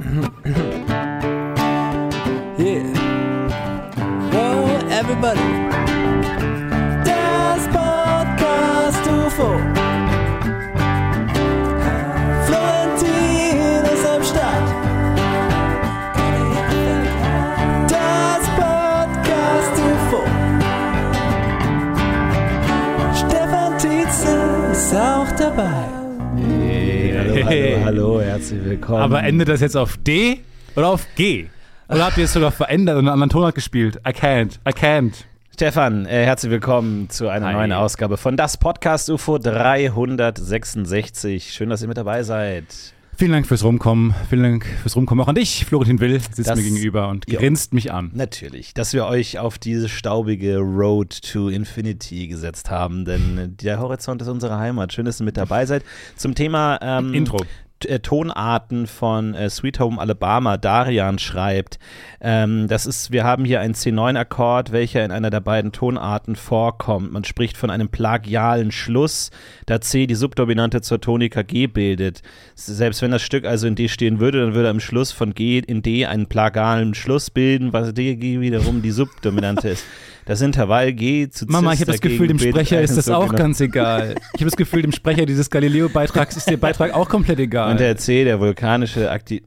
Yeah. Whoa, everybody. Das Podcast UFO. Florentin ist am Start. Das Podcast UFO. Stefan Tietze ist auch dabei. Hallo, herzlich willkommen. Aber endet das jetzt auf D oder auf G? Oder habt ihr es sogar verändert und einen anderen Tonart gespielt? I can't. Stefan, herzlich willkommen zu einer neuen Ausgabe von Das Podcast UFO 366. Schön, dass ihr mit dabei seid. Vielen Dank fürs Rumkommen. Auch an dich. Florentin Will sitzt mir gegenüber und grinst mich an. Natürlich, dass wir euch auf diese staubige Road to Infinity gesetzt haben, denn der Horizont ist unsere Heimat. Schön, dass ihr mit dabei seid. Zum Thema Intro. Tonarten von Sweet Home Alabama. Darian schreibt, wir haben hier einen C9-Akkord, welcher in einer der beiden Tonarten vorkommt. Man spricht von einem plagialen Schluss, da C die Subdominante zur Tonika G bildet. Selbst wenn das Stück also in D stehen würde, dann würde am Schluss von G in D einen plagalen Schluss bilden, was D wiederum die Subdominante ist. Das Intervall G zu Cis. Mama, ich habe das Gefühl, dem Sprecher ist das auch ganz egal. Ich habe das Gefühl, dem Sprecher dieses Galileo-Beitrags ist der Beitrag auch komplett egal. Und der C, die vulkanische Aktivität.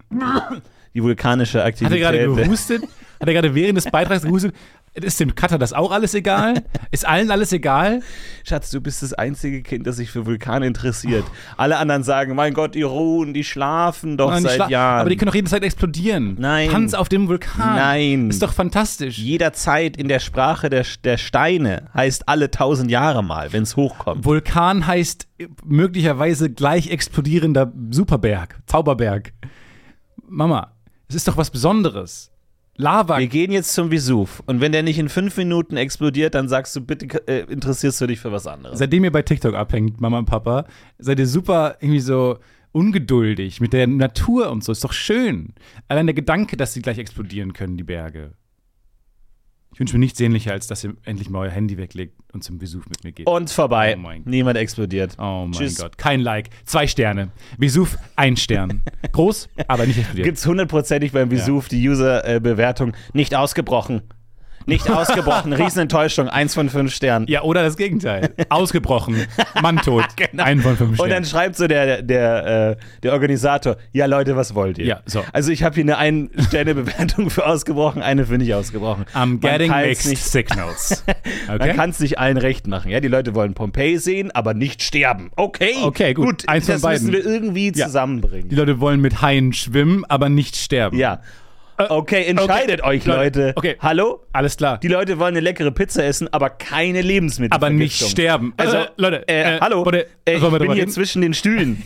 Hat er gerade gehustet? Hat er gerade während des Beitrags gehustet? Ist dem Cutter das auch alles egal? Ist allen alles egal? Schatz, du bist das einzige Kind, das sich für Vulkane interessiert. Alle anderen sagen, mein Gott, die ruhen, die schlafen doch seit Jahren. Aber die können doch jederzeit explodieren. Nein. Tanz auf dem Vulkan. Nein. Ist doch fantastisch. Jederzeit in der Sprache der Steine heißt alle 1000 Jahre mal, wenn es hochkommt. Vulkan heißt möglicherweise gleich explodierender Superberg, Zauberberg. Mama, es ist doch was Besonderes. Lava. Wir gehen jetzt zum Vesuv und wenn der nicht in 5 Minuten explodiert, dann sagst du, bitte interessierst du dich für was anderes. Seitdem ihr bei TikTok abhängt, Mama und Papa, seid ihr super irgendwie so ungeduldig mit der Natur und so. Ist doch schön. Allein der Gedanke, dass sie gleich explodieren können, die Berge. Ich wünsche mir nichts sehnlicher, als dass ihr endlich mal euer Handy weglegt und zum Vesuv mit mir geht. Und vorbei. Oh mein Gott. Niemand explodiert. Oh mein Tschüss. Gott. Kein Like. 2 Sterne. Vesuv, 1 Stern. Groß, aber nicht explodiert. Gibt's 100%ig beim Vesuv die User-Bewertung. Nicht ausgebrochen. Nicht ausgebrochen. Riesenenttäuschung. 1 von 5 Sternen. Ja, oder das Gegenteil. Ausgebrochen. Mann tot. Genau. 1 von 5 Sternen. Und dann schreibt so der Organisator, ja Leute, was wollt ihr? Ja, so. Also ich habe hier eine 1-Sterne-Bewertung für ausgebrochen, eine für nicht ausgebrochen. I'm getting Man mixed nicht, signals. Okay? Man kann es nicht allen recht machen. Ja, die Leute wollen Pompeji sehen, aber nicht sterben. Okay, gut. Eins das von beiden. müssen wir irgendwie zusammenbringen. Die Leute wollen mit Haien schwimmen, aber nicht sterben. Ja. Okay, entscheidet euch, Leute. Okay. Hallo? Alles klar. Die Leute wollen eine leckere Pizza essen, aber keine Lebensmittel. Aber nicht sterben. Also, Leute, hallo? Ich bin hier zwischen den Stühlen.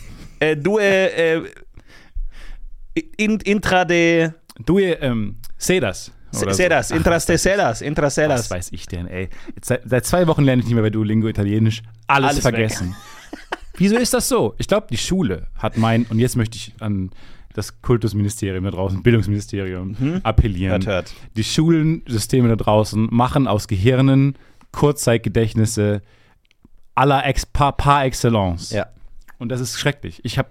Intra de... Sedas. Sedas, intrastelas. Was weiß ich denn, ey. Seit 2 Wochen lerne ich nicht mehr bei Duolingo Italienisch. Alles vergessen. Wieso ist das so? Ich glaube, die Schule hat und jetzt möchte ich an das Kultusministerium da draußen, Bildungsministerium, appellieren. Hört. Die Schulensysteme da draußen machen aus Gehirnen Kurzzeitgedächtnisse par excellence. Ja. Und das ist schrecklich. Ich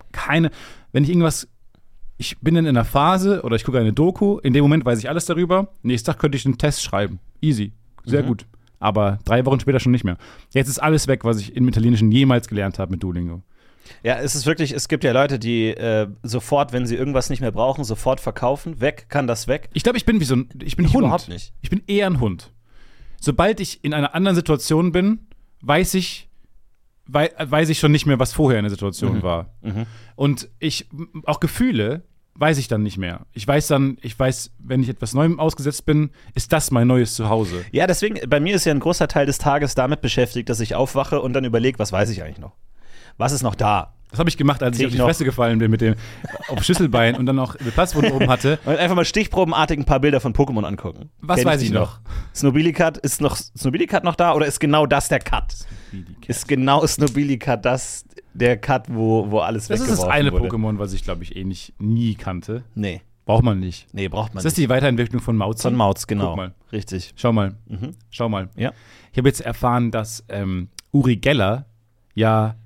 bin in einer Phase oder ich gucke eine Doku, in dem Moment weiß ich alles darüber. Nächsten Tag könnte ich einen Test schreiben. Easy. Sehr gut. Aber 3 Wochen später schon nicht mehr. Jetzt ist alles weg, was ich im Italienischen jemals gelernt habe mit Duolingo. Ja, es gibt ja Leute, die sofort, wenn sie irgendwas nicht mehr brauchen, sofort verkaufen. Kann das weg. Ich glaube, ich bin Hund. Überhaupt nicht. Ich bin eher ein Hund. Sobald ich in einer anderen Situation bin, weiß ich schon nicht mehr, was vorher in der Situation war. Und auch Gefühle weiß ich dann nicht mehr. Ich weiß, wenn ich etwas Neuem ausgesetzt bin, ist das mein neues Zuhause. Ja, deswegen, bei mir ist ja ein großer Teil des Tages damit beschäftigt, dass ich aufwache und dann überlege, was weiß ich eigentlich noch? Was ist noch da? Das habe ich gemacht, als ich auf die Fresse gefallen bin mit dem auf Schlüsselbein und dann noch den Platzwunde oben hatte. Und einfach mal stichprobenartig ein paar Bilder von Pokémon angucken. Was weiß ich noch? Snobilikat, ist Snobilikat noch da oder ist genau das der Cut? Ist genau Snobilikat das der Cut, wo alles weggeworfen wurde? Das ist das eine Pokémon, was ich, glaube ich, nie kannte. Nee. Braucht man nicht. Nee, braucht man nicht. Ist das die Weiterentwicklung von Mauzi? Von Mauz, genau. Guck mal. Richtig. Schau mal. Ja. Ich habe jetzt erfahren, dass Uri Geller ja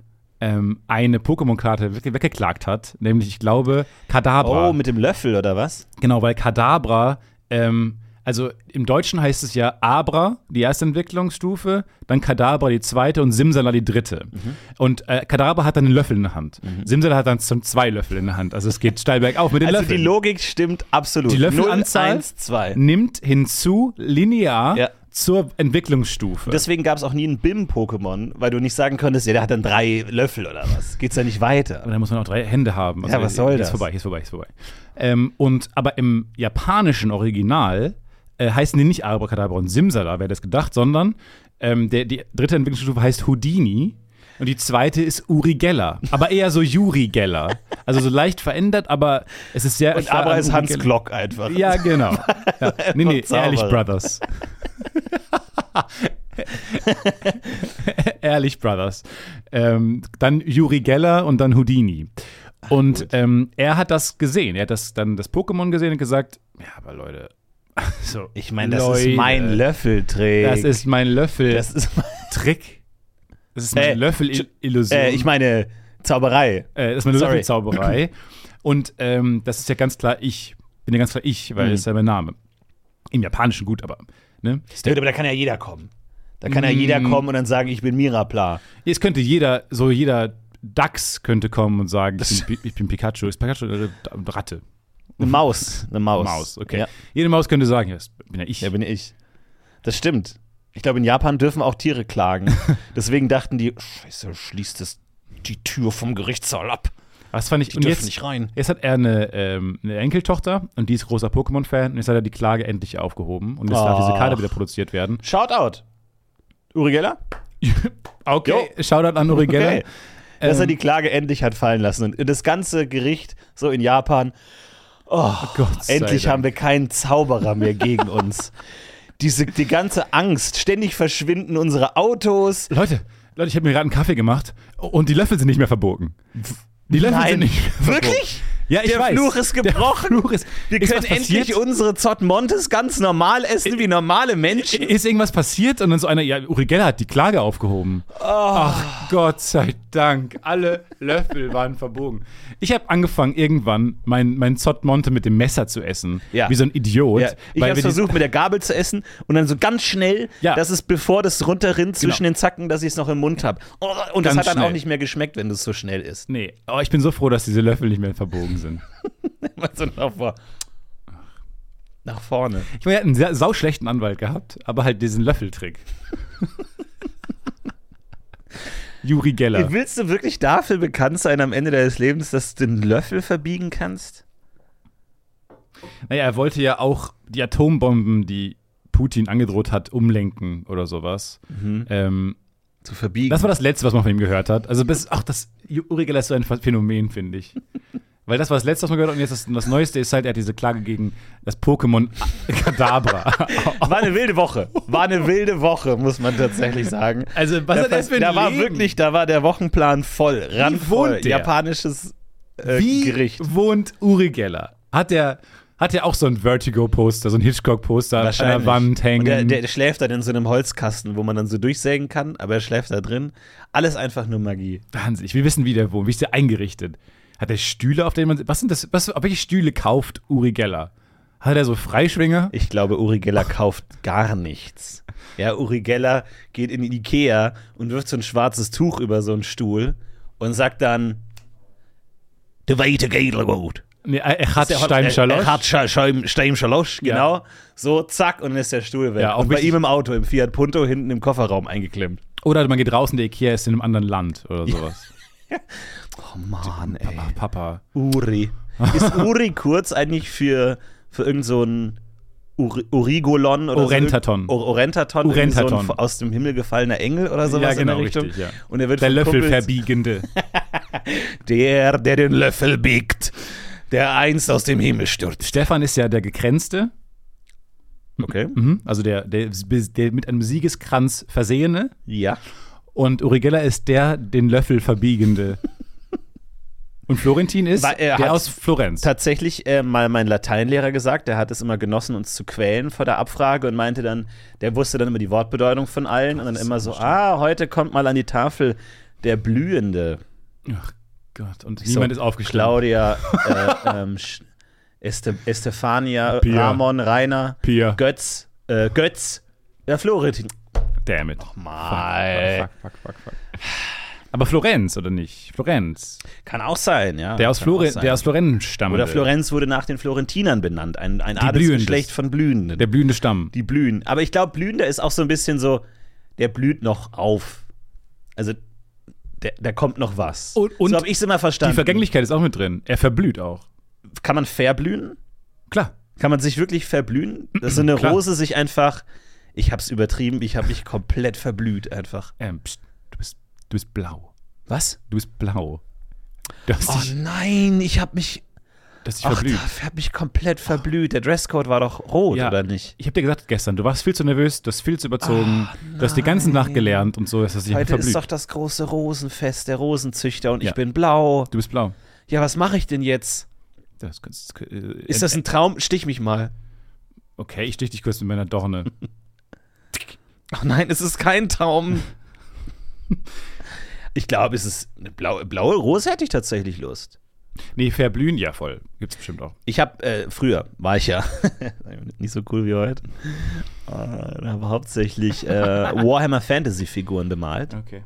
eine Pokémon-Karte weggeklagt hat, nämlich, ich glaube, Kadabra. Oh, mit dem Löffel oder was? Genau, weil Kadabra, also im Deutschen heißt es ja Abra, die erste Entwicklungsstufe, dann Kadabra die zweite und Simsala die dritte. Und Kadabra hat dann einen Löffel in der Hand. Simsala hat dann 2 Löffel in der Hand. Also es geht steil bergauf mit den Also Löffeln. die Logik stimmt absolut. Die Löffelanzahl 0, 1, 2. nimmt hinzu linear Ja. zur Entwicklungsstufe. Deswegen gab es auch nie ein BIM-Pokémon, weil du nicht sagen konntest, ja, der hat dann 3 Löffel oder was. Geht's ja nicht weiter. Aber dann muss man auch 3 Hände haben. Ja, was soll das? Ist vorbei. Aber im japanischen Original heißen die nicht Abracadabra und Simsala, wer das gedacht, sondern die dritte Entwicklungsstufe heißt Houdini und die zweite ist Uri Geller. Aber eher so Yuri Geller. Also so leicht verändert, aber es ist sehr... Und aber ist Hans Glock einfach. Ja, genau. Ja. Nee, Zauberer. Ehrlich Brothers. Ehrlich Brothers. Dann Yuri Geller und dann Houdini. Und er hat das gesehen. Er hat das Pokémon gesehen und gesagt, ja, aber Leute, so, Ich meine, das ist mein Löffeltrick. Das ist mein Löffel-Trick. Das ist Das ist meine Löffel-Illusion. ich meine Zauberei. Das ist meine Sorry. Löffelzauberei. Und das ist ja ganz klar ich. Bin ja ganz klar ich, weil das ist ja mein Name. Im Japanischen gut, aber. Ne? Ja, aber da kann ja jeder kommen. Da kann ja jeder kommen und dann sagen, ich bin Mirapla. Jetzt könnte jeder Dachs könnte kommen und sagen, ich bin Pikachu. Ist Pikachu eine Ratte? Eine Maus. Maus, okay. Ja. Jede Maus könnte sagen, ja, das bin ja ich. Ja, bin ich. Das stimmt. Ich glaube, in Japan dürfen auch Tiere klagen. Deswegen dachten die, Scheiße, schließt das die Tür vom Gerichtssaal ab. Was fand ich, Die und dürfen jetzt, nicht rein. jetzt hat er eine Enkeltochter und die ist großer Pokémon-Fan und jetzt hat er die Klage endlich aufgehoben und jetzt darf diese Karte wieder produziert werden. Shoutout. Uri Geller? Okay, Shoutout an Uri Geller. Okay. Dass er die Klage endlich hat fallen lassen. Und das ganze Gericht so in Japan, Gott sei endlich Dank. haben wir keinen Zauberer mehr gegen uns. Die ganze Angst, ständig verschwinden unsere Autos. Leute, ich habe mir gerade einen Kaffee gemacht und die Löffel sind nicht mehr verbogen. Die Löffel sind nicht mehr verbogen. Wirklich? Ja, ich Der weiß. Fluch ist gebrochen. Der Fluch ist, Wir ist können was passiert? endlich unsere Zottmontes ganz normal essen wie normale Menschen. Ist irgendwas passiert? Und dann so einer, ja, Uri Geller hat die Klage aufgehoben. Ach, Gott sei Dank. Alle Löffel waren verbogen. Ich habe angefangen, irgendwann mein Zottmonte mit dem Messer zu essen. Ja. Wie so ein Idiot. Ja, ich habe versucht, mit der Gabel zu essen und dann so ganz schnell, Ja. dass es, bevor das runterrinnt zwischen den Zacken, dass ich es noch im Mund habe. Und das Ganz hat dann schnell. auch nicht mehr geschmeckt, wenn es so schnell ist. Nee, aber ich bin so froh, dass diese Löffel nicht mehr verbogen sind. So nach vorne. Ich meine, er hat einen sehr sauschlechten Anwalt gehabt, aber halt diesen Löffeltrick. Yuri Geller. Willst du wirklich dafür bekannt sein am Ende deines Lebens, dass du den Löffel verbiegen kannst? Naja, er wollte ja auch die Atombomben, die Putin angedroht hat, umlenken oder sowas. Zu verbiegen. Das war das Letzte, was man von ihm gehört hat. Also Uri Geller ist so ein Phänomen, finde ich. Weil das war das Letzte, was man gehört hat. Und jetzt das Neueste ist halt, er hat diese Klage gegen das Pokémon Kadabra. War eine wilde Woche, muss man tatsächlich sagen. Also, was hat das für ein Leben? Da war der Wochenplan voll, randvoll. wohnt der? Japanisches Wie Gericht. wohnt Uri Geller? Hat er auch so ein Vertigo-Poster, so ein Hitchcock-Poster an der Wand hängen? Und der schläft dann in so einem Holzkasten, wo man dann so durchsägen kann, aber er schläft da drin. Alles einfach nur Magie. Wahnsinnig. Wir wissen, wie der wohnt. Wie ist der eingerichtet? Hat er Stühle, auf denen man. Was sind das? Welche Stühle kauft Uri Geller? Hat er so Freischwinger? Ich glaube, Uri Geller kauft gar nichts. Ja, Uri Geller geht in die Ikea und wirft so ein schwarzes Tuch über so einen Stuhl und sagt dann: Der weite Geller gut. Nee, er hat Steimschalosch. Er hat Steimschalosch, genau. Ja. So, zack, und dann ist der Stuhl weg. Ja, auch und bei wichtig. ihm im Auto, im Fiat Punto, hinten im Kofferraum eingeklemmt. Oder man geht raus und der Ikea ist in einem anderen Land oder sowas. Oh Mann, ey. Papa. Uri. Ist Uri kurz eigentlich für irgend so ein Urigolon oder Orentaton. So Orentaton. Orentaton. So ein aus dem Himmel gefallener Engel oder sowas Ja, genau, in der Richtung. richtig, ja. Und er wird Der von Löffelverbiegende. der den Löffel biegt, der einst aus dem Himmel stürzt. Stefan ist ja der Gekränzte. Okay. Also der mit einem Siegeskranz versehene. Ja. Und Uri Geller ist der den Löffel verbiegende. Und Florentin ist der aus Florenz. Tatsächlich mal mein Lateinlehrer gesagt, der hat es immer genossen, uns zu quälen vor der Abfrage und meinte dann, der wusste dann immer die Wortbedeutung von allen und dann immer so, heute kommt mal an die Tafel der Blühende. Ach Gott, und niemand ist aufgestanden. Claudia, Estefania, Pia. Ramon, Rainer, Pia. Götz, ja, Florentin. Damn it. Mal. Fuck. Aber Florenz, oder nicht? Florenz. Kann auch sein, ja. Der aus Florenz stammt. Oder Florenz wurde nach den Florentinern benannt. Ein Adelsgeschlecht von Blühenden. Der blühende Stamm. Die blühen. Aber ich glaube, blühender ist auch so ein bisschen so, der blüht noch auf. Also, da kommt noch was. Und so habe ich es immer verstanden. Die Vergänglichkeit ist auch mit drin. Er verblüht auch. Kann man verblühen? Klar. Kann man sich wirklich verblühen? Dass so eine Klar. Rose sich einfach, ich hab's übertrieben, ich hab mich komplett verblüht einfach. Psst, du bist blau. Was? Du bist blau. Du hast Oh dich, nein, ich hab mich, du hast dich verblüht. ich hab mich komplett verblüht. Der Dresscode war doch rot, Ja. oder nicht? Ich habe dir gesagt gestern, du warst viel zu nervös, du hast viel zu überzogen, du hast die ganze Nacht gelernt und so, dass dich Heute verblüht. ist doch das große Rosenfest, der Rosenzüchter und Ja. ich bin blau. Du bist blau. Ja, was mache ich denn jetzt? Ist das ein Traum? Stich mich mal. Okay, ich stich dich kurz mit meiner Dorne. Ach nein, es ist kein Traum. Ich glaube, es ist eine blaue Rose, hätte ich tatsächlich Lust. Nee, verblühen, ja voll. Gibt's bestimmt auch. Ich habe, früher war ich ja nicht so cool wie heute. Aber hauptsächlich Warhammer Fantasy Figuren bemalt. Okay.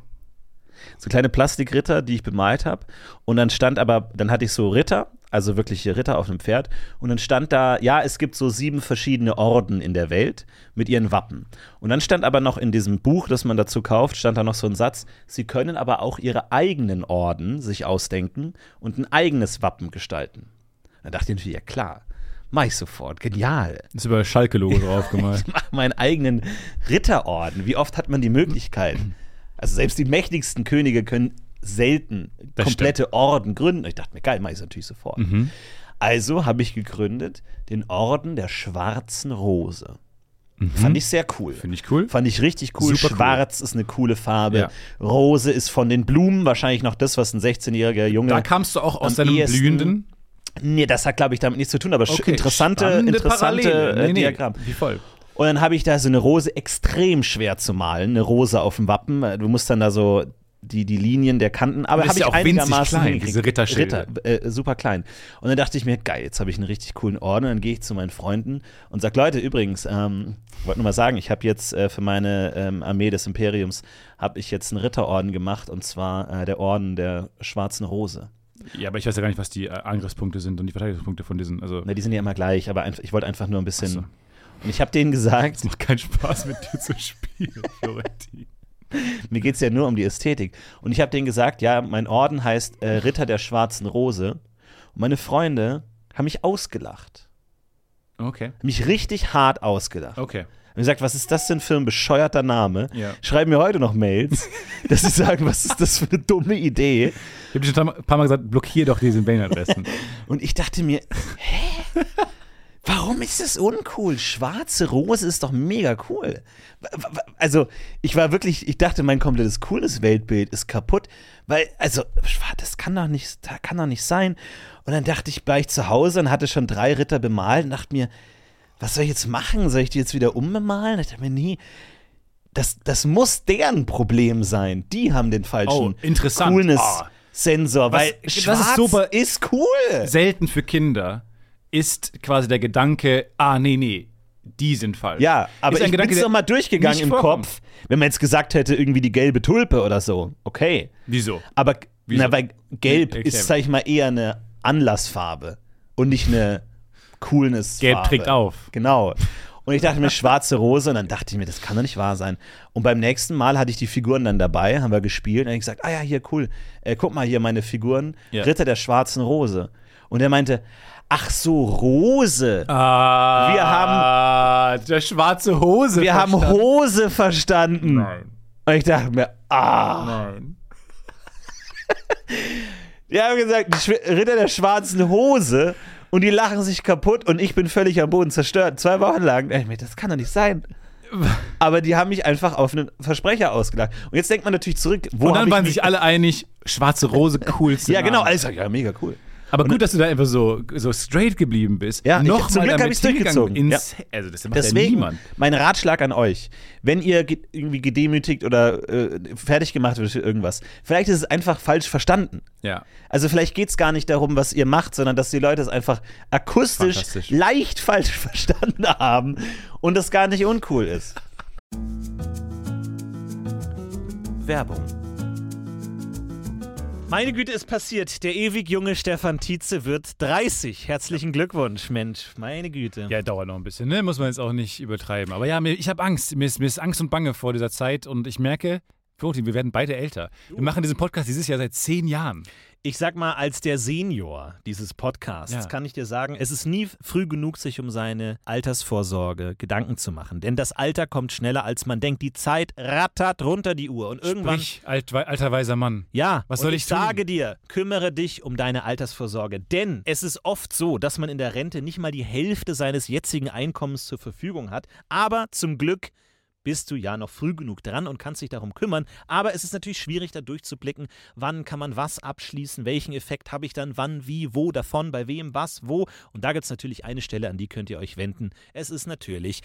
So kleine Plastikritter, die ich bemalt habe. Und dann dann hatte ich so Ritter, also wirkliche Ritter auf einem Pferd. Und dann stand da, ja, es gibt so 7 verschiedene Orden in der Welt mit ihren Wappen. Und dann stand aber noch in diesem Buch, das man dazu kauft, stand da noch so ein Satz, sie können aber auch ihre eigenen Orden sich ausdenken und ein eigenes Wappen gestalten. Dann dachte ich natürlich, ja klar, mach ich sofort, genial. Ist über das Schalke-Logo drauf gemalt. Ich mache meinen eigenen Ritterorden. Wie oft hat man die Möglichkeit? Also selbst die mächtigsten Könige können selten Das komplette Orden gründen. Ich dachte mir, geil, mache ich es natürlich sofort. Mhm. Also habe ich gegründet den Orden der Schwarzen Rose. Fand ich sehr cool. Finde ich cool. Fand ich richtig cool. Super cool. Schwarz ist eine coole Farbe. Ja. Rose ist von den Blumen wahrscheinlich noch das, was ein 16-jähriger Junge. Da kamst du auch aus am deinem ehesten- blühenden. Nee, das hat, glaube ich, damit nichts zu tun, aber interessante Parallele. Diagramm. Wie voll. Und dann habe ich da so eine Rose extrem schwer zu malen, eine Rose auf dem Wappen. Du musst dann da so die Linien der Kanten, aber Das habe ist ich ja auch winzig einigermaßen klein, hingekriegt. diese Ritterschilde. Super klein. Und dann dachte ich mir, geil, jetzt habe ich einen richtig coolen Orden. Und dann gehe ich zu meinen Freunden und sage, Leute, übrigens, wollte nur mal sagen, ich habe jetzt für meine Armee des Imperiums, habe ich jetzt einen Ritterorden gemacht, und zwar der Orden der Schwarzen Rose. Ja, aber ich weiß ja gar nicht, was die Angriffspunkte sind und die Verteidigungspunkte von diesen. Also, Na, die sind ja immer gleich, aber ich wollte einfach nur ein bisschen. Ach so. Und ich habe denen gesagt, es macht keinen Spaß, mit dir zu spielen, Florentin. mir geht es ja nur um die Ästhetik. Und ich habe denen gesagt, ja, mein Orden heißt Ritter der Schwarzen Rose. Und meine Freunde haben mich ausgelacht. Okay. Haben mich richtig hart ausgelacht. Okay. Haben gesagt, was ist das denn für ein bescheuerter Name? Ja. Schreiben mir heute noch Mails, dass sie sagen, was ist das für eine dumme Idee? Ich habe dir schon ein paar Mal gesagt, blockier doch diese Mailadressen. Und ich dachte mir, hä? Warum ist das uncool? Schwarze Rose ist doch mega cool. Also, ich dachte, mein komplettes cooles Weltbild ist kaputt, weil, also, das kann doch nicht sein. Und dann dachte ich, war ich zu Hause und hatte schon 3 Ritter bemalt und dachte mir, was soll ich jetzt machen? Soll ich die jetzt wieder umbemalen? Ich dachte mir, nee, das muss deren Problem sein. Die haben den falschen interessant. Coolness-Sensor, weil das ist schwarz super. ist cool. Selten für Kinder ist quasi der Gedanke, nee, die sind falsch. Ja, aber Ist ein ich Gedanke, bin der noch mal durchgegangen nicht im vorkommt. Kopf. Wenn man jetzt gesagt hätte, irgendwie die gelbe Tulpe oder so, okay. Wieso? Aber Wieso? weil gelb Erklär ist, mir. sag ich mal, eher eine Anlassfarbe und nicht eine Coolness-Farbe. Gelb trägt auf. Genau. Und ich dachte mir, schwarze Rose, und dann dachte ich mir, das kann doch nicht wahr sein. Und beim nächsten Mal hatte ich die Figuren dann dabei, haben wir gespielt, und dann habe ich gesagt, ja, hier, cool, guck mal hier meine Figuren, Ja. Ritter der Schwarzen Rose. Und er meinte, ach so, Rose. Wir haben der schwarze Hose. Wir haben Hose verstanden. Nein. Und ich dachte mir, Nein. Die haben gesagt, die Ritter der schwarzen Hose, und die lachen sich kaputt und ich bin völlig am Boden zerstört. 2 Wochen lang. Ich mir, das kann doch nicht sein. Aber die haben mich einfach auf einen Versprecher ausgelacht. Und jetzt denkt man natürlich zurück, wo Und dann hab waren ich sich alle einig, schwarze Rose, coolste Ja, genau, Name. alles ja, mega cool. Aber gut, dass du da einfach so straight geblieben bist. Ja, zum Glück habe damit ich es durchgezogen. Also das macht Deswegen ja niemand. mein Ratschlag an euch, wenn ihr irgendwie gedemütigt oder fertig gemacht wird für irgendwas, vielleicht ist es einfach falsch verstanden. Ja. Also vielleicht geht es gar nicht darum, was ihr macht, sondern dass die Leute es einfach akustisch Fantastisch. leicht falsch verstanden haben und das gar nicht uncool ist. Werbung. Meine Güte, ist passiert. Der ewig junge Stefan Tietze wird 30. Herzlichen Glückwunsch, Mensch. Meine Güte. Ja, dauert noch ein bisschen, ne? Muss man jetzt auch nicht übertreiben. Aber ja, ich habe Angst. Mir ist Angst und Bange vor dieser Zeit und ich merke, Florentin, wir werden beide älter. Wir machen diesen Podcast dieses Jahr seit 10 Jahren. Ich sag mal, als der Senior dieses Podcasts kann ich dir sagen, es ist nie früh genug, sich um seine Altersvorsorge Gedanken zu machen. Denn das Alter kommt schneller, als man denkt. Die Zeit rattert runter die Uhr. Und irgendwann. Sprich, alter weiser Mann. Ja, was soll ich tun? sage dir, kümmere dich um deine Altersvorsorge. Denn es ist oft so, dass man in der Rente nicht mal die Hälfte seines jetzigen Einkommens zur Verfügung hat. Aber zum Glück bist du ja noch früh genug dran und kannst dich darum kümmern. Aber es ist natürlich schwierig, da durchzublicken, wann kann man was abschließen, welchen Effekt habe ich dann, wann, wie, wo, davon, bei wem, was, wo. Und da gibt es natürlich eine Stelle, an die könnt ihr euch wenden. Es ist natürlich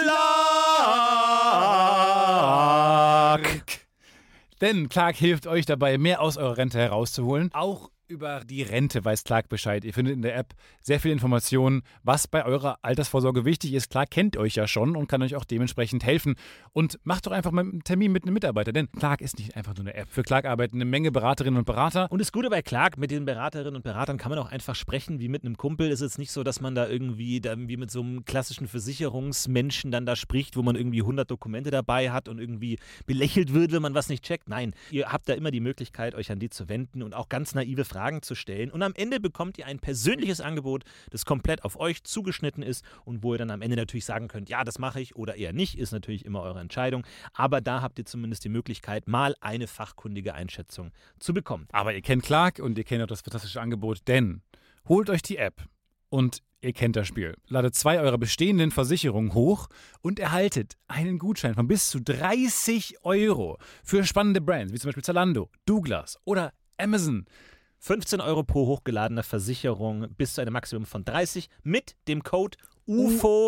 Clark. Denn Clark hilft euch dabei, mehr aus eurer Rente herauszuholen. Auch über die Rente weiß Clark Bescheid. Ihr findet in der App sehr viele Informationen, was bei eurer Altersvorsorge wichtig ist. Clark kennt euch ja schon und kann euch auch dementsprechend helfen. Und macht doch einfach mal einen Termin mit einem Mitarbeiter, denn Clark ist nicht einfach nur eine App. Für Clark arbeiten eine Menge Beraterinnen und Berater. Und das Gute bei Clark, mit den Beraterinnen und Beratern kann man auch einfach sprechen, wie mit einem Kumpel. Es ist jetzt nicht so, dass man da irgendwie wie mit so einem klassischen Versicherungsmenschen dann da spricht, wo man irgendwie 100 Dokumente dabei hat und irgendwie belächelt wird, wenn man was nicht checkt. Nein, ihr habt da immer die Möglichkeit, euch an die zu wenden und auch ganz naive Fragen zu stellen. Und am Ende bekommt ihr ein persönliches Angebot, das komplett auf euch zugeschnitten ist und wo ihr dann am Ende natürlich sagen könnt, ja, das mache ich oder eher nicht, ist natürlich immer eure Entscheidung. Aber da habt ihr zumindest die Möglichkeit, mal eine fachkundige Einschätzung zu bekommen. Aber ihr kennt Clark und ihr kennt auch das fantastische Angebot, denn holt euch die App und ihr kennt das Spiel. Ladet 2 eurer bestehenden Versicherungen hoch und erhaltet einen Gutschein von bis zu 30 € für spannende Brands, wie zum Beispiel Zalando, Douglas oder Amazon. 15 € pro hochgeladene Versicherung bis zu einem Maximum von 30 mit dem Code UFO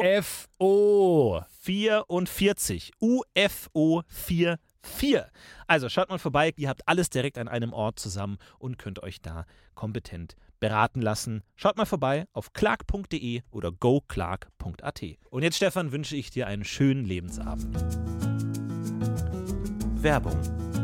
44. UFO 44. Also schaut mal vorbei, ihr habt alles direkt an einem Ort zusammen und könnt euch da kompetent beraten lassen. Schaut mal vorbei auf clark.de oder goclark.at. Und jetzt, Stefan, wünsche ich dir einen schönen Lebensabend. Werbung.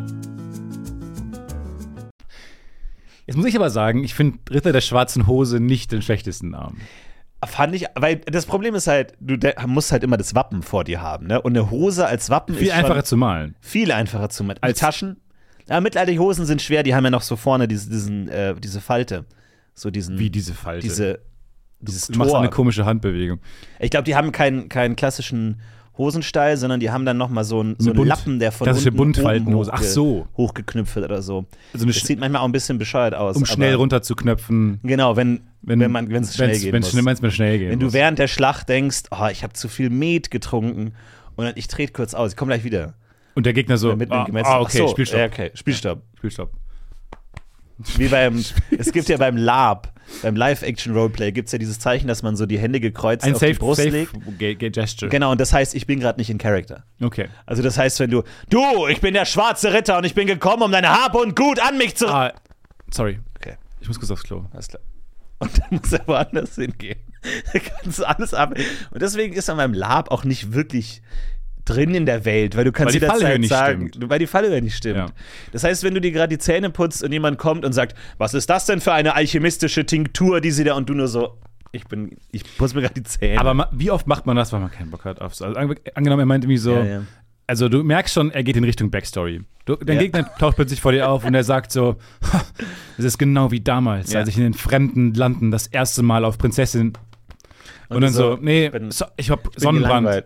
Jetzt muss ich aber sagen, ich finde Ritter der schwarzen Hose nicht den schlechtesten Namen. Fand ich, weil das Problem ist halt, du musst halt immer das Wappen vor dir haben, ne? Und eine Hose als Wappen Viel ist einfacher zu malen. Viel einfacher zu malen. Als Taschen. Ja, mittelalterliche Hosen sind schwer, die haben ja noch so vorne diese Falte. So diesen. Wie diese Falte? Dieses Du machst Tor. eine komische Handbewegung. Ich glaube, die haben keinen klassischen Hosenstall, sondern die haben dann nochmal so einen Lappen, der von klassische unten Buntfaltenhose. oben Ach so. hochgeknüpft wird oder so. Also das sieht manchmal auch ein bisschen bescheuert aus. Um schnell runterzuknöpfen. Genau, wenn es schnell geht. Wenn es schnell geht. Wenn du während der Schlacht denkst, oh, ich habe zu viel Met getrunken und dann, ich trete kurz aus, ich komme gleich wieder. Und der Gegner so, okay, Spielstopp. Ja, okay, Spielstopp. Spielstopp. Wie es gibt ja beim LARP, beim Live-Action-Roleplay, gibt es ja dieses Zeichen, dass man so die Hände gekreuzt auf die Brust legt. Gesture. Genau, und das heißt, ich bin gerade nicht in Character. Okay. Also das heißt, wenn du, ich bin der schwarze Ritter und ich bin gekommen, um deine Habe und Gut an mich zu... Sorry. Okay. Ich muss kurz aufs Klo. Alles klar. Und dann muss er woanders hingehen. Da kannst du alles ab. Und deswegen ist er beim LARP auch nicht wirklich drin in der Welt, weil du kannst jederzeit sagen, weil die Fallhöhe nicht stimmt. Ja. Das heißt, wenn du dir gerade die Zähne putzt und jemand kommt und sagt, was ist das denn für eine alchemistische Tinktur, die sie da, und du nur so, ich putze mir gerade die Zähne. Aber wie oft macht man das, weil man keinen Bock hat auf so? Also angenommen, er meint irgendwie so, ja. Also du merkst schon, er geht in Richtung Backstory. Dein Gegner taucht plötzlich vor dir auf und er sagt so, es ist genau wie damals, als ich in den fremden Landen das erste Mal auf Prinzessin. Und dann so, ich hab Sonnenbrand.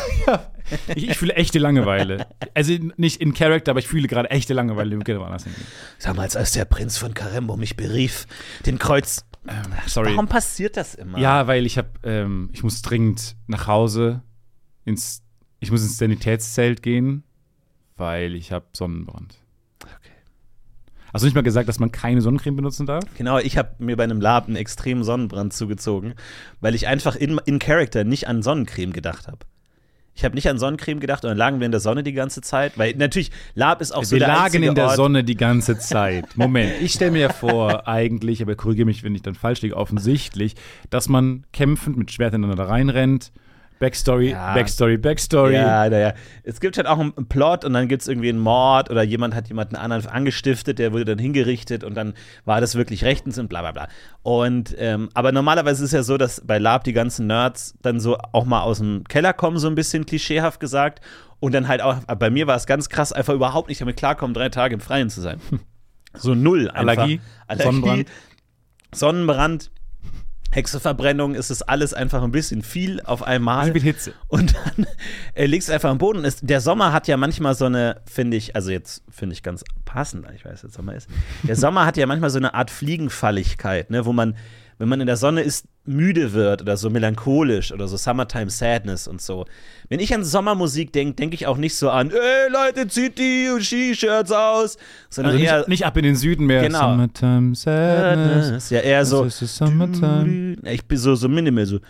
Ich fühle echte Langeweile. Also nicht in Character, aber ich fühle gerade echte Langeweile. Damals, als der Prinz von Karembo mich berief, den Kreuz. Sorry. Warum passiert das immer? Ja, weil ich muss dringend nach Hause ich muss ins Sanitätszelt gehen, weil ich habe Sonnenbrand. Okay. Hast du nicht mal gesagt, dass man keine Sonnencreme benutzen darf? Genau, ich habe mir bei einem Lab einen extremen Sonnenbrand zugezogen, weil ich einfach in Character nicht an Sonnencreme gedacht habe. Ich habe nicht an Sonnencreme gedacht und dann lagen wir in der Sonne die ganze Zeit, weil natürlich Lab ist auch so der einzige Wir lagen in der Ort. Sonne die ganze Zeit. Moment, ich stelle mir ja vor, eigentlich, aber korrigiere mich, wenn ich dann falsch liege, offensichtlich, dass man kämpfend mit Schwert ineinander reinrennt. Backstory. Ja. Ja. Es gibt halt auch einen Plot und dann gibt es irgendwie einen Mord oder jemand hat jemanden anderen angestiftet, der wurde dann hingerichtet und dann war das wirklich rechtens und bla bla bla. Und, aber normalerweise ist es ja so, dass bei Lab die ganzen Nerds dann so auch mal aus dem Keller kommen, so ein bisschen klischeehaft gesagt. Und dann halt auch, bei mir war es ganz krass, einfach überhaupt nicht damit klarkommen, 3 Tage im Freien zu sein. So null einfach. Allergie, Sonnenbrand. Hexeverbrennung, ist es alles einfach ein bisschen viel auf einmal. Ich bin Hitze. Und dann legst du einfach am Boden. Der Sommer hat ja manchmal so eine, finde ich ganz passend, ich weiß, dass Sommer ist. Der Sommer hat ja manchmal so eine Art Fliegenfalligkeit, ne, wo man, wenn man in der Sonne ist, müde wird oder so melancholisch oder so Summertime Sadness und so. Wenn ich an Sommermusik denke ich auch nicht so an, ey Leute, zieht die T-Shirts aus, sondern Also eher nicht ab in den Süden mehr. Genau. Summertime Sadness. Ja, eher so. Das ist Summertime. Ich bin so minimal, so.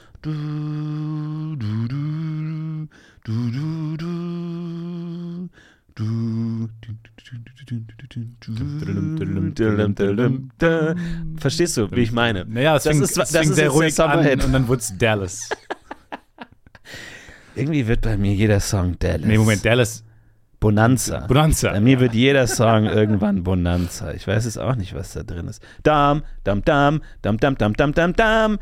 Verstehst du, wie ich meine? Naja, es fing sehr ruhig an und dann wurde es Dallas. Irgendwie wird bei mir jeder Song Dallas. Nee, Moment, Dallas. Bonanza. Bei mir wird jeder Song irgendwann Bonanza. Ich weiß es auch nicht, was da drin ist. Dam, dam, dam, dam, dam, dam, dam, dam, dam.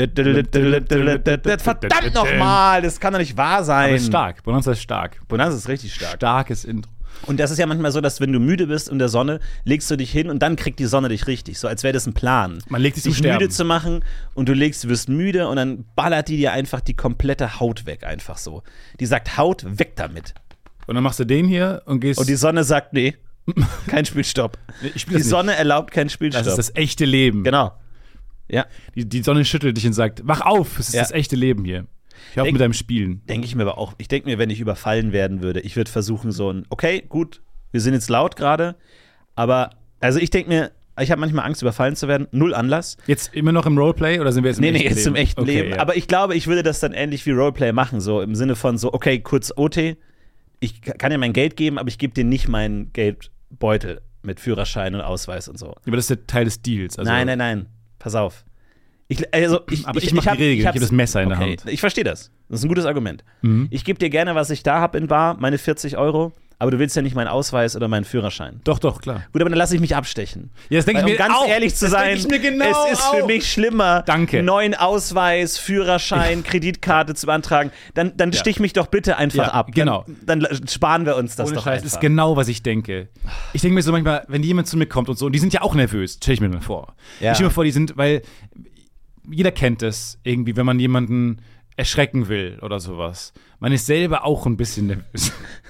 Verdammt nochmal, das kann doch nicht wahr sein. Aber ist stark. Bonanza ist stark. Bonanza ist richtig stark. Starkes Intro. Und das ist ja manchmal so, dass wenn du müde bist in der Sonne, legst du dich hin und dann kriegt die Sonne dich richtig. So als wäre das ein Plan. Man legt sich zum dich Sterben. müde zu machen und du wirst müde und dann ballert die dir einfach die komplette Haut weg, einfach so. Die sagt, Haut, weg damit. Und dann machst du den hier und gehst. Und die Sonne sagt, nee, kein Spielstopp. Die Sonne erlaubt keinen Spielstopp. Das ist das echte Leben. Genau. Ja. Die Sonne schüttelt dich und sagt, wach auf, es ist das echte Leben hier. Hör auf mit deinem Spielen. Denke ich mir aber auch. Ich denke mir, wenn ich überfallen werden würde, ich würde versuchen okay, gut, wir sind jetzt laut gerade, aber, also ich denke mir, ich habe manchmal Angst, überfallen zu werden. 0 Anlass. Jetzt immer noch im Roleplay oder sind wir jetzt im echten Leben? Nee, jetzt im echten Leben. Ja. Aber ich glaube, ich würde das dann ähnlich wie Roleplay machen, so im Sinne von so, okay, kurz OT, ich kann dir mein Geld geben, aber ich gebe dir nicht meinen Geldbeutel mit Führerschein und Ausweis und so. Aber das ist der Teil des Deals. Also Nein. Pass auf. Ich mache die Regel, ich habe das Messer in der Hand. Ich verstehe das. Das ist ein gutes Argument. Mhm. Ich gebe dir gerne, was ich da habe in bar, meine 40 €, aber du willst ja nicht meinen Ausweis oder meinen Führerschein. Doch, klar. Gut, aber dann lasse ich mich abstechen. Ja, das denke ich mir ganz auch. ehrlich zu sein, es ist für mich schlimmer, Danke. neuen Ausweis, Führerschein, Kreditkarte zu beantragen. Dann stich mich doch bitte einfach ab. Genau. Dann sparen wir uns das Ohne doch Scheiß, einfach. ist genau, was ich denke. Ich denke mir so manchmal, wenn jemand zu mir kommt und so, und die sind ja auch nervös, stelle ich mir mal vor. Ja. Ich stelle mir vor, die sind, weil jeder kennt es irgendwie, wenn man jemanden erschrecken will oder sowas. Man ist selber auch ein bisschen nervös.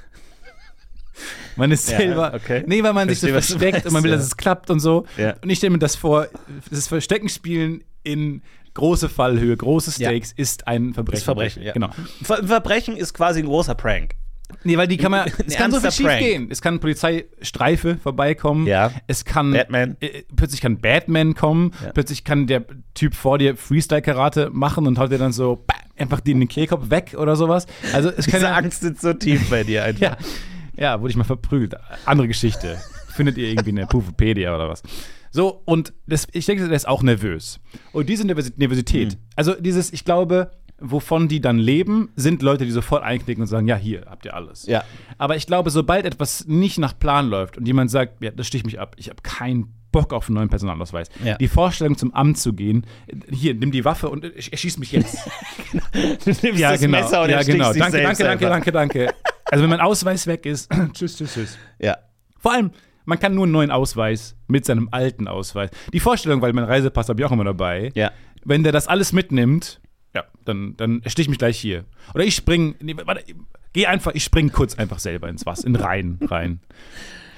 Man ist selber, okay. weil man sich so versteckt und man will, dass es klappt und so. Ja. Und ich stelle mir das vor, das Versteckenspielen in große Fallhöhe, große Stakes ist ein Verbrechen. Ist Verbrechen, ja. Genau. Verbrechen ist quasi ein großer Prank. Nee, weil die kann man, es kann so viel ernster schief Prank. gehen. Es kann Polizeistreife vorbeikommen. Ja. Es kann Batman. Plötzlich kann Batman kommen. Ja. Plötzlich kann der Typ vor dir Freestyle-Karate machen und haut dir dann so einfach den Kehlkopf weg oder sowas. Also es kann Diese Angst sitzt so tief bei dir einfach. ja, wurde ich mal verprügelt. Andere Geschichte. Findet ihr irgendwie in der Pufopedia oder was. So, und ich denke, der ist auch nervös. Und diese Nervosität, also ich glaube, wovon die dann leben, sind Leute, die sofort einknicken und sagen, ja, hier, habt ihr alles. Ja. Aber ich glaube, sobald etwas nicht nach Plan läuft und jemand sagt, ja, das sticht mich ab, ich habe keinen Bock auf einen neuen Personalausweis. Ja. Die Vorstellung, zum Amt zu gehen, hier, nimm die Waffe und erschieß mich jetzt. Du nimmst das Messer und erstichst dich selbst einfach. Danke. Also wenn mein Ausweis weg ist, tschüss. Ja. Vor allem, man kann nur einen neuen Ausweis mit seinem alten Ausweis. Die Vorstellung, weil mein Reisepass habe ich auch immer dabei, Ja. wenn der das alles mitnimmt, ja, dann erstich mich gleich hier. Oder ich spring kurz einfach selber ins Wasser, rein.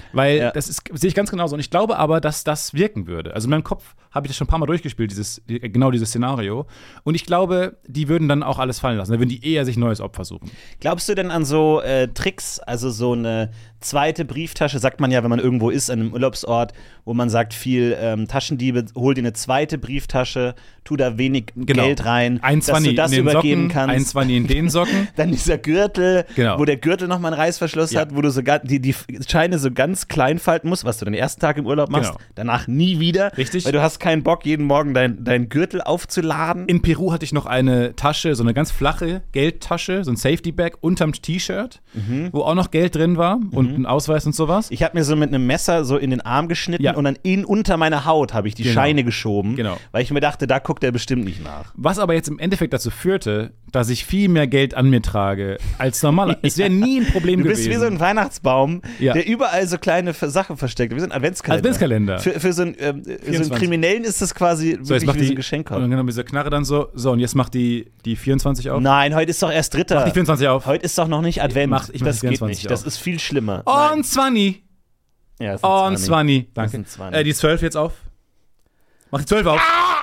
Weil sehe ich ganz genauso. Und ich glaube aber, dass das wirken würde. Also in meinem Kopf habe ich das schon ein paar Mal durchgespielt, genau dieses Szenario. Und ich glaube, die würden dann auch alles fallen lassen. Da würden die eher sich ein neues Opfer suchen. Glaubst du denn an so Tricks, also so eine zweite Brieftasche, sagt man ja, wenn man irgendwo ist, an einem Urlaubsort, wo man sagt, viel Taschendiebe, hol dir eine zweite Brieftasche, tu da wenig Geld rein, dass du das übergeben Socken, kannst. Ein Zwanni in den Socken. Dann dieser Gürtel, wo der Gürtel nochmal einen Reißverschluss hat, wo du sogar die Scheine so ganz klein falten musst, was du den ersten Tag im Urlaub machst, danach nie wieder. Richtig. Weil du hast keinen Bock, jeden Morgen deinen Gürtel aufzuladen. In Peru hatte ich noch eine Tasche, so eine ganz flache Geldtasche, so ein Safety-Bag unterm T-Shirt, wo auch noch Geld drin war und ein Ausweis und sowas. Ich habe mir so mit einem Messer so in den Arm geschnitten und dann unter meine Haut habe ich die Scheine geschoben, weil ich mir dachte, da guckt er bestimmt nicht nach. Was aber jetzt im Endeffekt dazu führte, dass ich viel mehr Geld an mir trage als normal. Es wäre nie ein Problem gewesen. Du bist wie so ein Weihnachtsbaum, der überall so kleine Sachen versteckt. Wie so ein Adventskalender. Für so einen Kriminellen ist das quasi wirklich wie so ein Geschenkkorb. Und dann mit dieser Knarre dann so, und jetzt macht die 24 auf. Nein, heute ist doch erst Dritter. Mach die 24 auf. Heute ist doch noch nicht Advent. Ich mach das die 24 geht nicht. Das ist viel schlimmer. Und Zwanni. Ja, und Zwanni. Danke. Die 12 jetzt auf. Mach die 12 auf.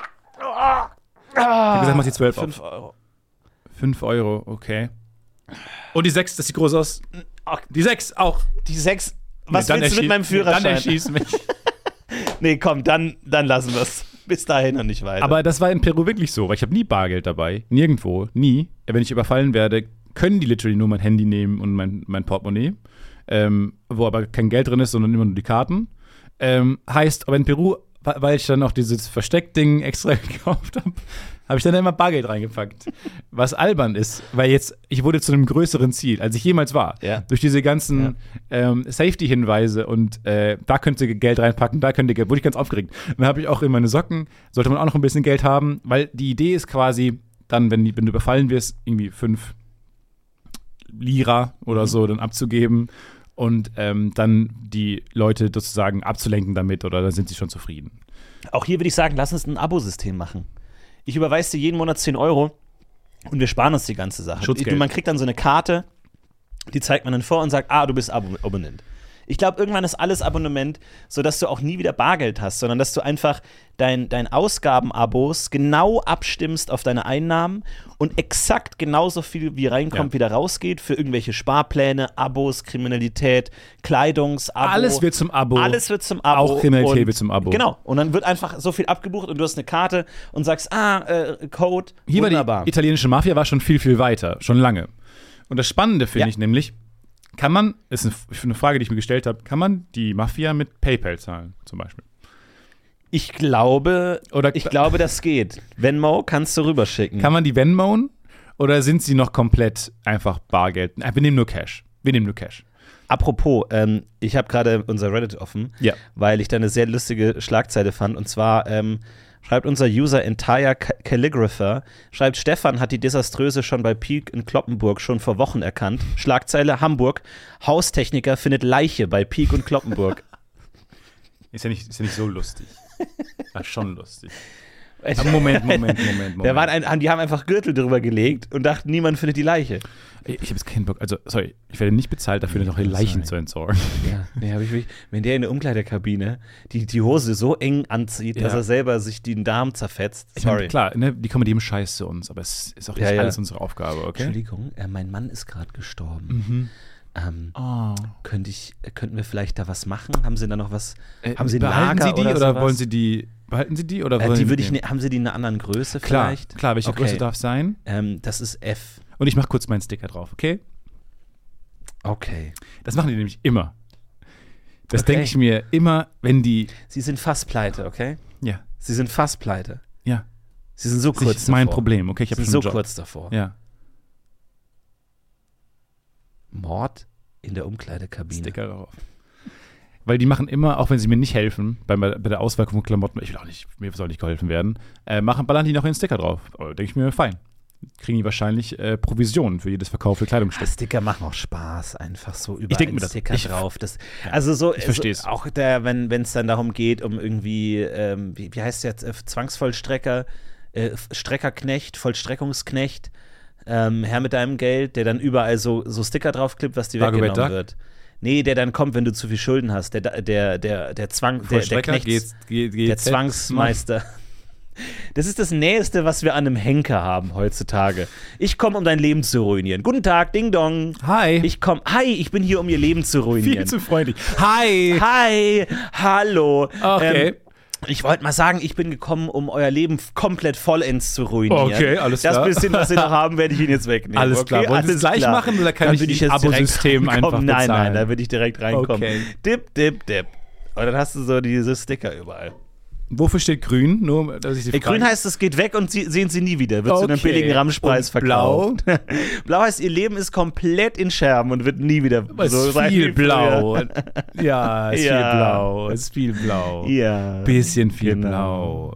Ich hab gesagt, mach die 12 auf. 5 Euro. 5 Euro, okay. Und die 6, das sieht groß aus. Die 6 auch. Die 6. Was willst du mit meinem Führerschein? Dann erschieß mich. Nee, komm, dann lassen wir es. Bis dahin und nicht weiter. Aber das war in Peru wirklich so, weil ich habe nie Bargeld dabei. Nirgendwo. Nie. Wenn ich überfallen werde, können die literally nur mein Handy nehmen und mein Portemonnaie. Wo aber kein Geld drin ist, sondern immer nur die Karten. Heißt, aber in Peru, weil ich dann auch dieses Versteckding extra gekauft habe ich dann immer Bargeld reingepackt. Was albern ist, weil jetzt, ich wurde zu einem größeren Ziel, als ich jemals war. Ja. Durch diese ganzen Safety-Hinweise und da könnt ihr Geld reinpacken, da könnt ihr Geld, wurde ich ganz aufgeregt. Und dann habe ich auch in meine Socken, sollte man auch noch ein bisschen Geld haben, weil die Idee ist quasi, dann, wenn du überfallen wirst, irgendwie 5 Lira oder so dann abzugeben und dann die Leute sozusagen abzulenken damit oder dann sind sie schon zufrieden. Auch hier würde ich sagen, lass uns ein Abosystem machen. Ich überweise dir jeden Monat 10 Euro und wir sparen uns die ganze Sache. Schutzgeld. Man kriegt dann so eine Karte, die zeigt man dann vor und sagt, du bist Abonnent. Ich glaube, irgendwann ist alles Abonnement, sodass du auch nie wieder Bargeld hast, sondern dass du einfach dein Ausgabenabos genau abstimmst auf deine Einnahmen und exakt genauso viel wie reinkommt, wieder rausgeht für irgendwelche Sparpläne, Abos, Kriminalität, Kleidungsabo. Alles wird zum Abo. Alles wird zum Abo. Auch Kriminalität wird zum Abo. Genau. Und dann wird einfach so viel abgebucht und du hast eine Karte und sagst, Code, hier wunderbar. war die italienische Mafia war schon viel, viel weiter, schon lange. Und das Spannende finde ich nämlich, kann man, ist eine Frage, die ich mir gestellt habe, kann man die Mafia mit PayPal zahlen, zum Beispiel? Ich glaube, das geht. Venmo kannst du rüberschicken. Kann man die Venmoen oder sind sie noch komplett einfach Bargeld? Wir nehmen nur Cash. Apropos, ich habe gerade unser Reddit offen, weil ich da eine sehr lustige Schlagzeile fand. Und zwar schreibt unser User Entire Calligrapher, schreibt, Stefan hat die Desaströse schon bei Peak in Cloppenburg schon vor Wochen erkannt. Schlagzeile Hamburg, Haustechniker findet Leiche bei Peak und Cloppenburg. Ist ja nicht so lustig. War schon lustig. Moment. Die haben einfach Gürtel drüber gelegt und dachten, niemand findet die Leiche. Ich habe jetzt keinen Bock, ich werde nicht bezahlt dafür, noch Leichen zu entsorgen. Ja, wenn der in der Umkleidekabine die Hose so eng anzieht, dass er selber sich den Darm zerfetzt. Ich meine, klar, ne, die kommen mit jedem Scheiß zu uns, aber es ist auch nicht alles unsere Aufgabe, okay? Entschuldigung, mein Mann ist gerade gestorben. Könnten wir vielleicht da was machen? Haben Sie da noch was? Haben Sie ein Lager oder wollen Sie die? Behalten Sie die oder wollen haben Sie die in einer anderen Größe vielleicht? Klar, welche Größe darf sein? Das ist F. Und ich mache kurz meinen Sticker drauf, okay? Okay. Das machen die nämlich immer. Das denke ich mir immer, wenn die. Sie sind fast pleite, okay? Ja. Sie sind fast pleite. Ja. Sie sind so kurz davor. Das ist mein Problem, okay? Ich habe schon so kurz davor. Ja. Mord in der Umkleidekabine. Sticker drauf. Weil die machen immer, auch wenn sie mir nicht helfen, bei der Auswahl von Klamotten, mir soll nicht geholfen werden, ballern die noch einen Sticker drauf. Denke ich mir, fein. Kriegen die wahrscheinlich Provisionen für jedes verkaufte Kleidungsstück. Sticker machen auch Spaß, einfach so überall einen Sticker drauf. Ich verstehe es. Auch wenn es dann darum geht, um irgendwie, wie heißt der jetzt, Zwangsvollstrecker, Streckerknecht, Vollstreckungsknecht, Herr mit deinem Geld, der dann überall so Sticker draufklippt, was dir weggenommen wird. Nee, der dann kommt, wenn du zu viel Schulden hast. Der Zwangsmeister. Das ist das Nächste, was wir an einem Henker haben heutzutage. Ich komme, um dein Leben zu ruinieren. Guten Tag, Ding Dong. Hi. Ich bin hier, um ihr Leben zu ruinieren. Viel zu freundlich. Hi. Hi, hallo. Okay. Ich wollte mal sagen, ich bin gekommen, um euer Leben komplett vollends zu ruinieren. Okay, alles klar. Das bisschen, was wir noch haben, werde ich Ihnen jetzt wegnehmen. Alles okay? klar. Wollen Sie es gleich machen oder kann ich das Abo-System einfach bezahlen? Nein, da würde ich direkt reinkommen. Okay. Dip, dip, dip. Und dann hast du so diese Sticker überall. Wofür steht grün? Nur, dass ich Sie frage. Grün heißt, es geht weg und sehen Sie nie wieder. Wird zu einem billigen Ramschpreis verkauft. Blau? Blau heißt, Ihr Leben ist komplett in Scherben und wird nie wieder so sein. Viel wie blau. früher. Ja, ist Ja. viel blau. Ist viel blau. Ja. Bisschen viel Genau. blau.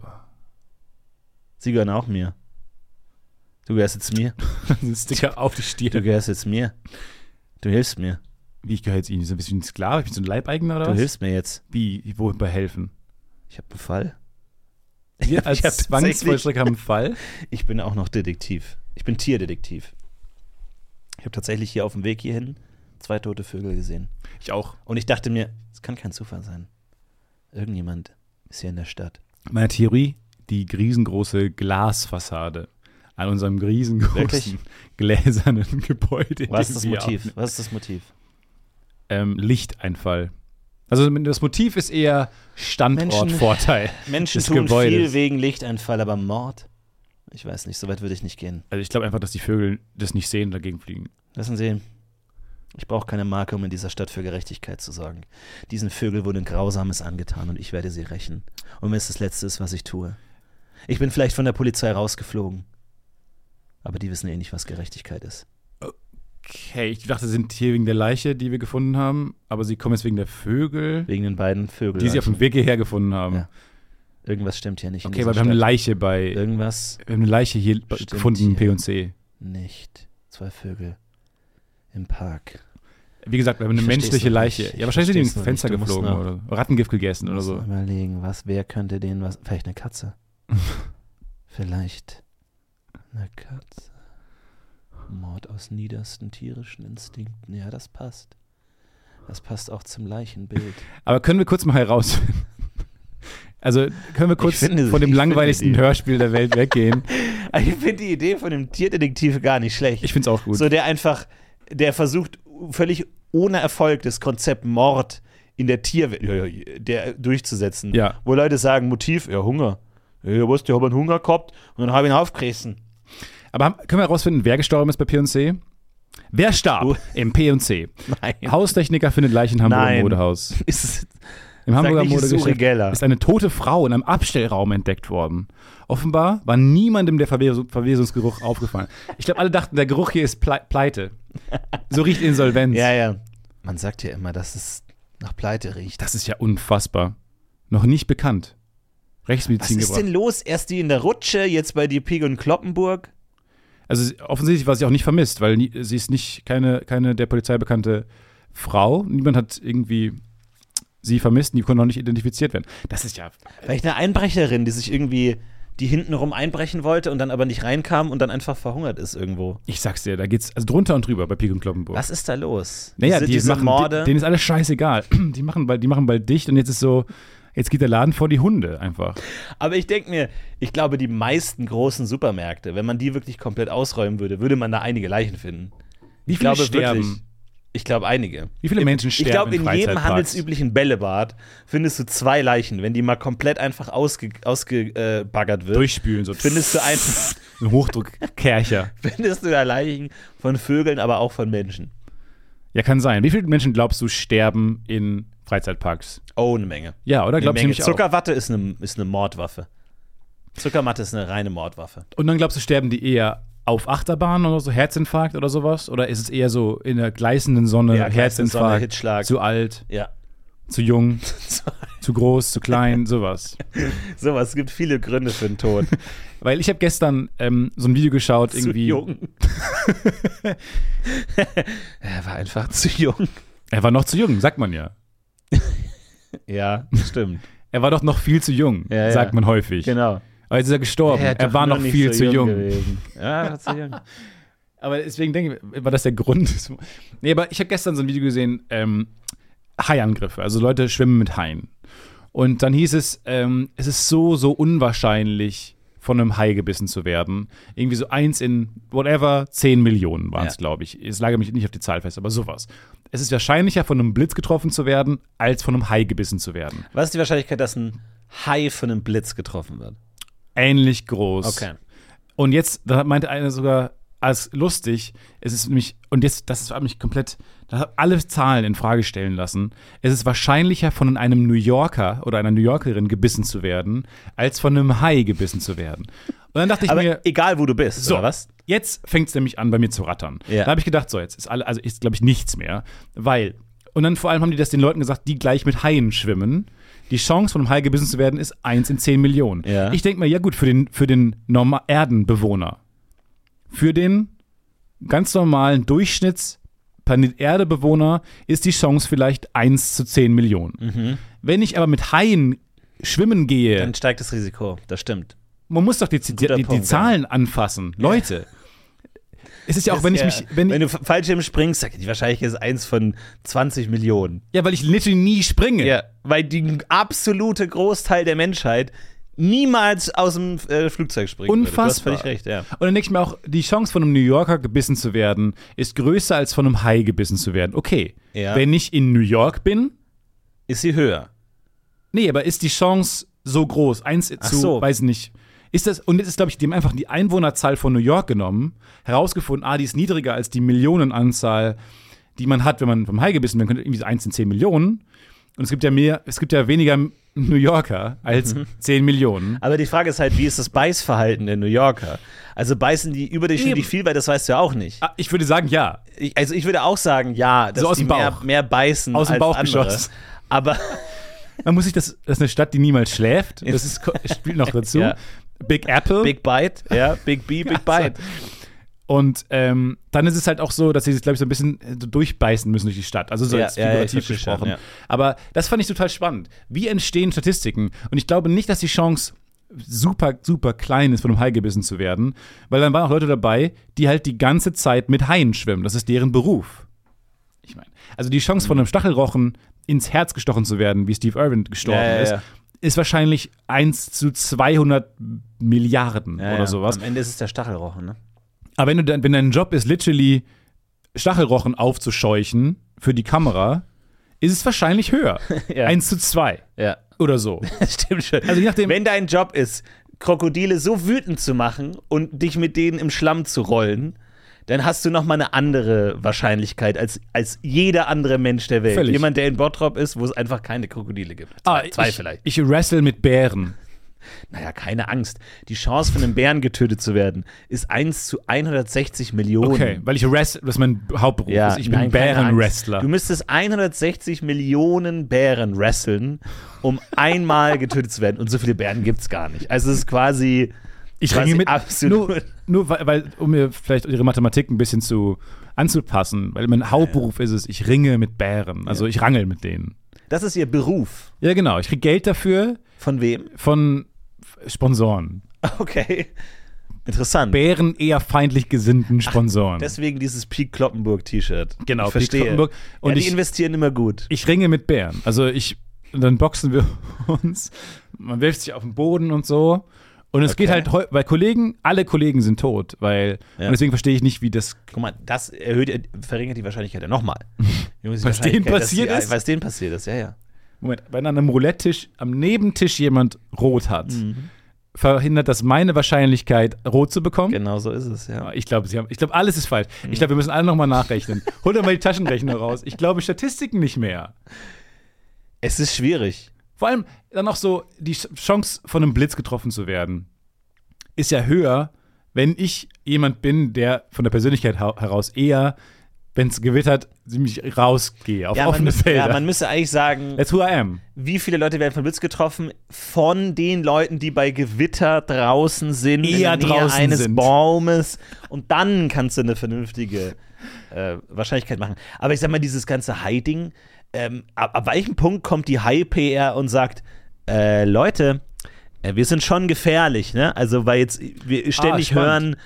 Sie gehören auch mir. Du gehörst jetzt mir. Ein Sticker auf die Du Stirn. gehörst jetzt mir. Du hilfst mir. Wie, ich gehöre jetzt Ihnen? So ein bisschen Sklave? Ich bin so ein Leibeigener oder Du was? hilfst mir jetzt. Wie? Wo bei helfen? Ich habe einen Fall. Wir als Ich hab Zwangsvollstrecker haben einen Fall? Ich bin auch noch Detektiv. Ich bin Tierdetektiv. Ich habe tatsächlich hier auf dem Weg hierhin 2 tote Vögel gesehen. Ich auch. Und ich dachte mir, es kann kein Zufall sein. Irgendjemand ist hier in der Stadt. Meine Theorie, die riesengroße Glasfassade an unserem riesengroßen Wirklich? gläsernen Gebäude. in Was dem ist das wir Motiv? Was ist das Motiv? Lichteinfall. Also das Motiv ist eher Standortvorteil. Menschen des tun Gebäudes. viel wegen Lichteinfall, aber Mord? Ich weiß nicht, so weit würde ich nicht gehen. Also ich glaube einfach, dass die Vögel das nicht sehen und dagegen fliegen. Lassen Sie, ich brauche keine Marke, um in dieser Stadt für Gerechtigkeit zu sorgen. Diesen Vögeln wurde ein Grausames angetan und ich werde sie rächen. Und wenn es das Letzte ist, was ich tue. Ich bin vielleicht von der Polizei rausgeflogen. Aber die wissen eh nicht, was Gerechtigkeit ist. Okay, ich dachte, sie sind hier wegen der Leiche, die wir gefunden haben, aber sie kommen jetzt wegen der Vögel, Wegen den beiden Vögeln. die sie auf dem Weg hierher gefunden haben. Ja. Irgendwas stimmt hier nicht. in Okay, dieser weil wir haben eine Stadt. Leiche bei. Irgendwas Wir haben eine Leiche hier Stimmt gefunden, hier. P&C. nicht. 2 Vögel im Park. Wie gesagt, wir haben eine Ich versteh's menschliche noch Leiche. nicht. Ich Ja, wahrscheinlich sind die ins versteh's noch Fenster nicht. Du musst geflogen noch- oder Rattengift gegessen oder so. Muss überlegen, wer könnte denen was. Vielleicht eine Katze. Vielleicht eine Katze. Mord aus niedersten tierischen Instinkten. Ja, das passt. Das passt auch zum Leichenbild. Aber können wir kurz mal herausfinden? Also können wir kurz Ich finde- von dem ich langweiligsten finde die- Hörspiel der Welt weggehen? Ich finde die Idee von dem Tierdetektiv gar nicht schlecht. Ich finde es auch gut. So, der versucht völlig ohne Erfolg das Konzept Mord in der Tierwelt durchzusetzen. Ja. Wo Leute sagen, Motiv, ja, Hunger. Ja, was, die haben einen Hunger gehabt und dann habe ich ihn aufgerissen. Aber können wir herausfinden, wer gestorben ist bei P&C? Wer starb Du- im P&C? Nein. Haustechniker findet Leiche in Hamburger Nein. Modehaus. Ist, Im Hamburger nicht, es ist Uri Modegeschäft Geller. ist eine tote Frau in einem Abstellraum entdeckt worden. Offenbar war niemandem der Verwesungsgeruch aufgefallen. Ich glaube, alle dachten, der Geruch hier ist Pleite. So riecht Insolvenz. Ja, ja. Man sagt ja immer, dass es nach Pleite riecht. Das ist ja unfassbar. Noch nicht bekannt. Was Rechtsmedizin ist denn los? Erst die in der Rutsche, jetzt bei die Pig und Kloppenburg? Also offensichtlich war sie auch nicht vermisst, weil sie ist nicht keine der Polizei bekannte Frau. Niemand hat irgendwie sie vermisst und die konnte auch nicht identifiziert werden. Das ist ja. Vielleicht eine Einbrecherin, die sich irgendwie, die hintenrum einbrechen wollte und dann aber nicht reinkam und dann einfach verhungert ist irgendwo. Ich sag's dir, da geht's also drunter und drüber bei Pik und Kloppenburg. Was ist da los? Naja, diese machen, Morde. denen ist alles scheißegal. Die machen bald dicht und jetzt ist so, jetzt geht der Laden vor die Hunde einfach. Aber ich denke mir, ich glaube, die meisten großen Supermärkte, wenn man die wirklich komplett ausräumen würde, würde man da einige Leichen finden. Wie Ich viele glaube sterben? wirklich. Ich glaube einige. Wie viele Menschen Ich sterben glaube, in jedem Freizeitparks? handelsüblichen Bällebad findest du 2 Leichen. Wenn die mal komplett einfach ausgebaggert wird, Durchspülen, so findest du einfach ein Hochdruckkercher. findest du da Leichen von Vögeln, aber auch von Menschen. Ja, kann sein. Wie viele Menschen glaubst du sterben in Freizeitparks? Oh, eine Menge. Ja, oder? Eine Glaubst du Menge. nämlich auch? Zuckerwatte ist eine Mordwaffe. Zuckerwatte ist eine reine Mordwaffe. Und dann glaubst du, sterben die eher auf Achterbahnen oder so, Herzinfarkt oder sowas? Oder ist es eher so in der gleißenden Sonne, Ja, gleißende Sonne, Herzinfarkt, Hitzschlag. zu alt, Ja. zu jung, zu groß, zu klein, sowas? Sowas, es gibt viele Gründe für den Tod. Weil ich habe gestern so ein Video geschaut, irgendwie. Zu jung. Er war einfach zu jung. Er war noch zu jung, sagt man ja. Ja, stimmt. Er war doch noch viel zu jung, Ja, sagt ja. man häufig. Genau. Aber jetzt ist er gestorben. hat Er doch war nur noch nicht viel so zu jung. gewesen. Ja, er war zu jung. Aber deswegen denke ich, war das der Grund? Nee, aber ich habe gestern so ein Video gesehen, Haiangriffe. Also Leute schwimmen mit Haien. Und dann hieß es, es ist so unwahrscheinlich, von einem Hai gebissen zu werden. Irgendwie so 1 in, 10 Millionen waren es, glaube ich. Es lag mich nicht auf die Zahl fest, aber sowas. Es ist wahrscheinlicher, von einem Blitz getroffen zu werden, als von einem Hai gebissen zu werden. Was ist die Wahrscheinlichkeit, dass ein Hai von einem Blitz getroffen wird? Ähnlich groß. Okay. Und jetzt, da meinte einer sogar, als lustig, es ist nämlich, und jetzt, das hat mich komplett, da hat alle Zahlen in Frage stellen lassen. Es ist wahrscheinlicher, von einem New Yorker oder einer New Yorkerin gebissen zu werden, als von einem Hai gebissen zu werden. Und dann dachte ich Aber mir, egal, wo du bist, so, oder was? jetzt fängt es nämlich an, bei mir zu rattern. Ja. Da habe ich gedacht, so, jetzt ist glaube ich, nichts mehr, weil, und dann vor allem haben die das den Leuten gesagt, die gleich mit Haien schwimmen. Die Chance, von einem Hai gebissen zu werden, ist 1 in 10 Millionen. Ja. Ich denke mir, ja gut, für den Erdenbewohner, für den ganz normalen Durchschnitts-Planet-Erde-Bewohner ist die Chance vielleicht 1 zu 10 Millionen. Wenn ich aber mit Haien schwimmen gehe, Dann steigt das Risiko, das stimmt. man muss doch die Punkt, Zahlen anfassen. Leute, es ist ja auch, wenn du Fallschirm springst, sagt die Wahrscheinlichkeit ist 1 von 20 Millionen. ja, weil ich literally nie springe. Ja, weil die absolute Großteil der Menschheit niemals aus dem Flugzeug springen würde. Unfassbar. Du hast völlig recht, ja. Und dann denke ich mir auch, die Chance, von einem New Yorker gebissen zu werden, ist größer als von einem Hai gebissen zu werden. Okay, Ja. wenn ich in New York bin, Ist sie höher? nee, aber ist die Chance so groß? 1 Ach zu, so. weiß nicht. Ist das, und jetzt ist, glaube ich, die haben einfach die Einwohnerzahl von New York genommen, herausgefunden, die ist niedriger als die Millionenanzahl, die man hat, wenn man vom Hai gebissen wird, irgendwie so 1 in 10 Millionen. Und es gibt ja weniger New Yorker als 10 Millionen. Aber die Frage ist halt, wie ist das Beißverhalten der New Yorker? Also beißen die überdurchschnittlich Eben. viel, weil das weißt du ja auch nicht. Ich würde sagen, ja. Ich würde auch sagen, ja, dass So aus die dem Bauch. mehr beißen Aus dem als Bauch andere. geschossen. Aber Man muss sich das ist eine Stadt, die niemals schläft. Das spielt noch dazu. Ja. Big Apple. Big Bite, ja, Big B, Big Bite. Und dann ist es halt auch so, dass sie sich, glaube ich, so ein bisschen durchbeißen müssen durch die Stadt. Also so Ja, jetzt ja, ich figurativ verstehe gesprochen. schon, ja. Aber das fand ich total spannend. Wie entstehen Statistiken? Und ich glaube nicht, dass die Chance super, super klein ist, von einem Hai gebissen zu werden, weil dann waren auch Leute dabei, die halt die ganze Zeit mit Haien schwimmen. Das ist deren Beruf. Ich meine, also die Chance, von einem Stachelrochen ins Herz gestochen zu werden, wie Steve Irwin gestorben ist, ist wahrscheinlich 1 zu 200 Milliarden oder sowas. Am Ende ist es der Stachelrochen, ne? Aber wenn dein Job ist, literally Stachelrochen aufzuscheuchen für die Kamera, ist es wahrscheinlich höher. Ja. 1 zu 2 Ja, oder so. das stimmt schon. Also je nachdem- Wenn dein Job ist, Krokodile so wütend zu machen und dich mit denen im Schlamm zu rollen, dann hast du nochmal eine andere Wahrscheinlichkeit als jeder andere Mensch der Welt. Völlig. Jemand, der in Bottrop ist, wo es einfach keine Krokodile gibt. Zwei vielleicht. Ich wrestle mit Bären. Naja, keine Angst. Die Chance, von einem Bären getötet zu werden, ist 1 zu 160 Millionen. Okay, weil ich wrestle, das ist mein Hauptberuf. Ja, ist. Ich bin nein, keine Bärenwrestler. Angst. Du müsstest 160 Millionen Bären wresteln, um einmal getötet zu werden. Und so viele Bären gibt es gar nicht. Also es ist quasi Ich ringe mit, absolut. nur weil, um mir vielleicht ihre Mathematik ein bisschen anzupassen, weil mein Hauptberuf ist es, ich ringe mit Bären. Also ich rangel mit denen. Das ist ihr Beruf. Ja, genau. Ich kriege Geld dafür Von wem? von Sponsoren. Okay. Interessant. Bären eher feindlich gesinnten Sponsoren. Deswegen dieses Pete Kloppenburg-T-Shirt. Genau, ich verstehe. Pete Kloppenburg. Und die ich- investieren immer gut. Ich ringe mit Bären. Also dann boxen wir uns. Man wirft sich auf den Boden und so. Und es geht halt, weil alle Kollegen sind tot, weil, und deswegen verstehe ich nicht, wie das. Guck mal, das verringert die Wahrscheinlichkeit ja nochmal. Was denen passiert ist? Was denen passiert ist, ja. Moment, wenn an einem Roulette-Tisch am Nebentisch jemand rot hat, verhindert das meine Wahrscheinlichkeit, rot zu bekommen? Genau so ist es, ja. Ich glaube, alles ist falsch. Ich glaube, wir müssen alle nochmal nachrechnen. Hol doch mal die Taschenrechner raus. Ich glaube Statistiken nicht mehr. Es ist schwierig. Vor allem dann auch so, die Chance, von einem Blitz getroffen zu werden, ist ja höher, wenn ich jemand bin, der von der Persönlichkeit heraus eher, wenn es gewittert, ziemlich rausgehe auf offene Felder. Ja, man müsste eigentlich sagen, That's who I am. wie viele Leute werden von Blitz getroffen von den Leuten, die bei Gewitter draußen sind, Eher in der Nähe draußen eines sind. Baumes, und dann kannst du eine vernünftige Wahrscheinlichkeit machen. Aber ich sag mal, dieses ganze Hai-Ding, ab welchem Punkt kommt die Hai-PR und sagt, Leute, wir sind schon gefährlich, ne? Also, weil jetzt wir ständig spannend. hören,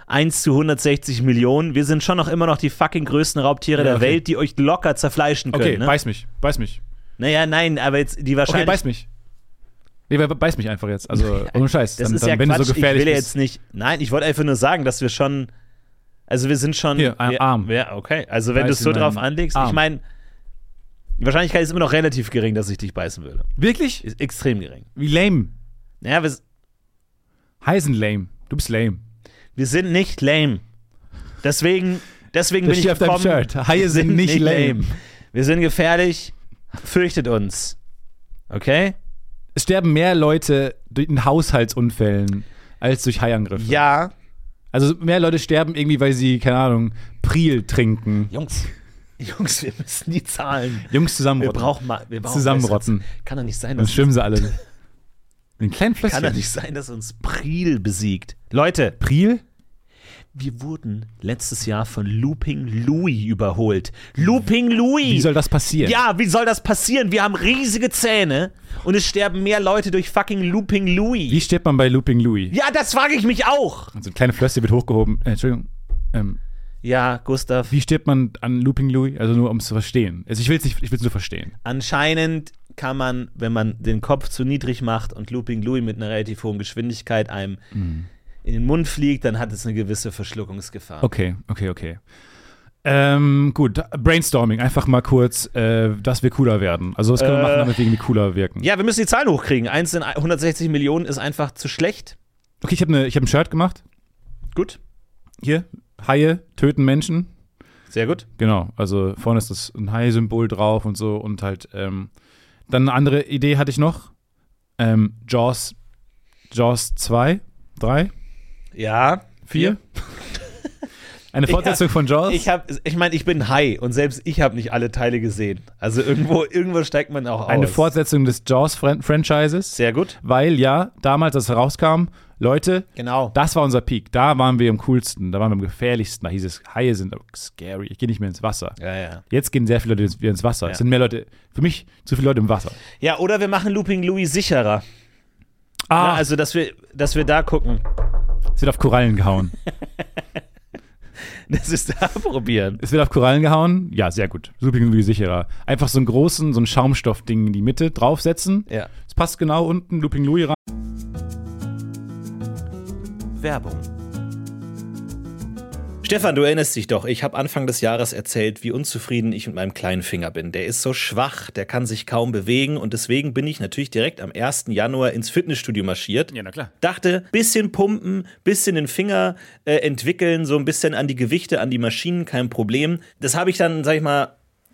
1 zu 160 Millionen. Wir sind schon noch immer noch die fucking größten Raubtiere der Welt, die euch locker zerfleischen können. Okay, ne? beiß mich. Naja, nein, aber jetzt die wahrscheinlich... Okay, beiß mich. Nee, beiß mich einfach jetzt. Also, ohne Scheiß. Das dann, ist ja wenn Quatsch, du so gefährlich ich will ja bist. jetzt nicht... Nein, ich wollte einfach nur sagen, dass wir schon... Also wir sind schon... Hier, Arm. Ja, okay. Also wenn du es so in drauf meinen anlegst, Arm. ich meine, die Wahrscheinlichkeit ist immer noch relativ gering, dass ich dich beißen würde. Wirklich? Ist extrem gering. Wie lame. Naja, Heisen lame. Du bist lame. wir sind nicht lame. Deswegen Das bin ich steht auf deinem gekommen. Shirt. Haie sind nicht lame. Wir sind gefährlich. Fürchtet uns. Okay? Es sterben mehr Leute in Haushaltsunfällen als durch Haiangriffe. Ja. Also mehr Leute sterben irgendwie, weil sie, keine Ahnung, Priel trinken. Jungs, wir müssen die Zahlen. Jungs zusammenrotten. Wir brauchen Zusammenrotten. Kann doch nicht sein, Dann dass schwimmen sie alle. Den kleinen kann Flösschen. doch nicht sein, dass uns Priel besiegt. Leute, Priel? wir wurden letztes Jahr von Looping Louis überholt. Looping Louis! Wie soll das passieren? Ja, wie soll das passieren? Wir haben riesige Zähne und es sterben mehr Leute durch fucking Looping Louis. Wie stirbt man bei Looping Louis? Ja, das frage ich mich auch. Also ein kleines Flösschen wird hochgehoben. Entschuldigung. Ja, Gustav. Wie stirbt man an Looping Louis? Also nur um es zu verstehen. Also ich will es nur verstehen. Anscheinend kann man, wenn man den Kopf zu niedrig macht und Looping Louis mit einer relativ hohen Geschwindigkeit einem in den Mund fliegt, dann hat es eine gewisse Verschluckungsgefahr. Okay. Gut, Brainstorming, einfach mal kurz, dass wir cooler werden. Also was können wir machen, damit wir irgendwie cooler wirken? Ja, wir müssen die Zahlen hochkriegen. 1 in 160 Millionen ist einfach zu schlecht. Okay, ich hab ein Shirt gemacht. Gut. Hier, Haie töten Menschen. Sehr gut. Genau, also vorne ist das ein Hai-Symbol drauf und so und halt, dann eine andere Idee hatte ich noch. Jaws 2, 3, Ja. 4. Eine Fortsetzung von Jaws. Ich meine, ich bin Hai und selbst ich habe nicht alle Teile gesehen. Also irgendwo steigt man auch aus. Eine Fortsetzung des Jaws-Franchises. Sehr gut. Weil ja, damals, als es rauskam, Leute, Genau. das war unser Peak. Da waren wir am coolsten, da waren wir am gefährlichsten. Da hieß es, Haie sind scary. Ich gehe nicht mehr ins Wasser. Ja. Jetzt gehen sehr viele Leute wieder ins Wasser. Ja. Es sind mehr Leute, für mich zu viele Leute im Wasser. Ja, oder wir machen Looping Louis sicherer. Ja, also, dass wir da gucken. Es wird auf Korallen gehauen. Das ist da probieren. Es wird auf Korallen gehauen? Ja, sehr gut. Super irgendwie sicherer. Einfach so so ein Schaumstoffding in die Mitte draufsetzen. Ja. Es passt genau unten, Looping Louis rein. Werbung. Stefan, du erinnerst dich doch, ich habe Anfang des Jahres erzählt, wie unzufrieden ich mit meinem kleinen Finger bin. Der ist so schwach, der kann sich kaum bewegen und deswegen bin ich natürlich direkt am 1. Januar ins Fitnessstudio marschiert. Ja, na klar. Dachte, bisschen pumpen, bisschen den Finger entwickeln, so ein bisschen an die Gewichte, an die Maschinen, kein Problem. Das habe ich dann, sag ich mal,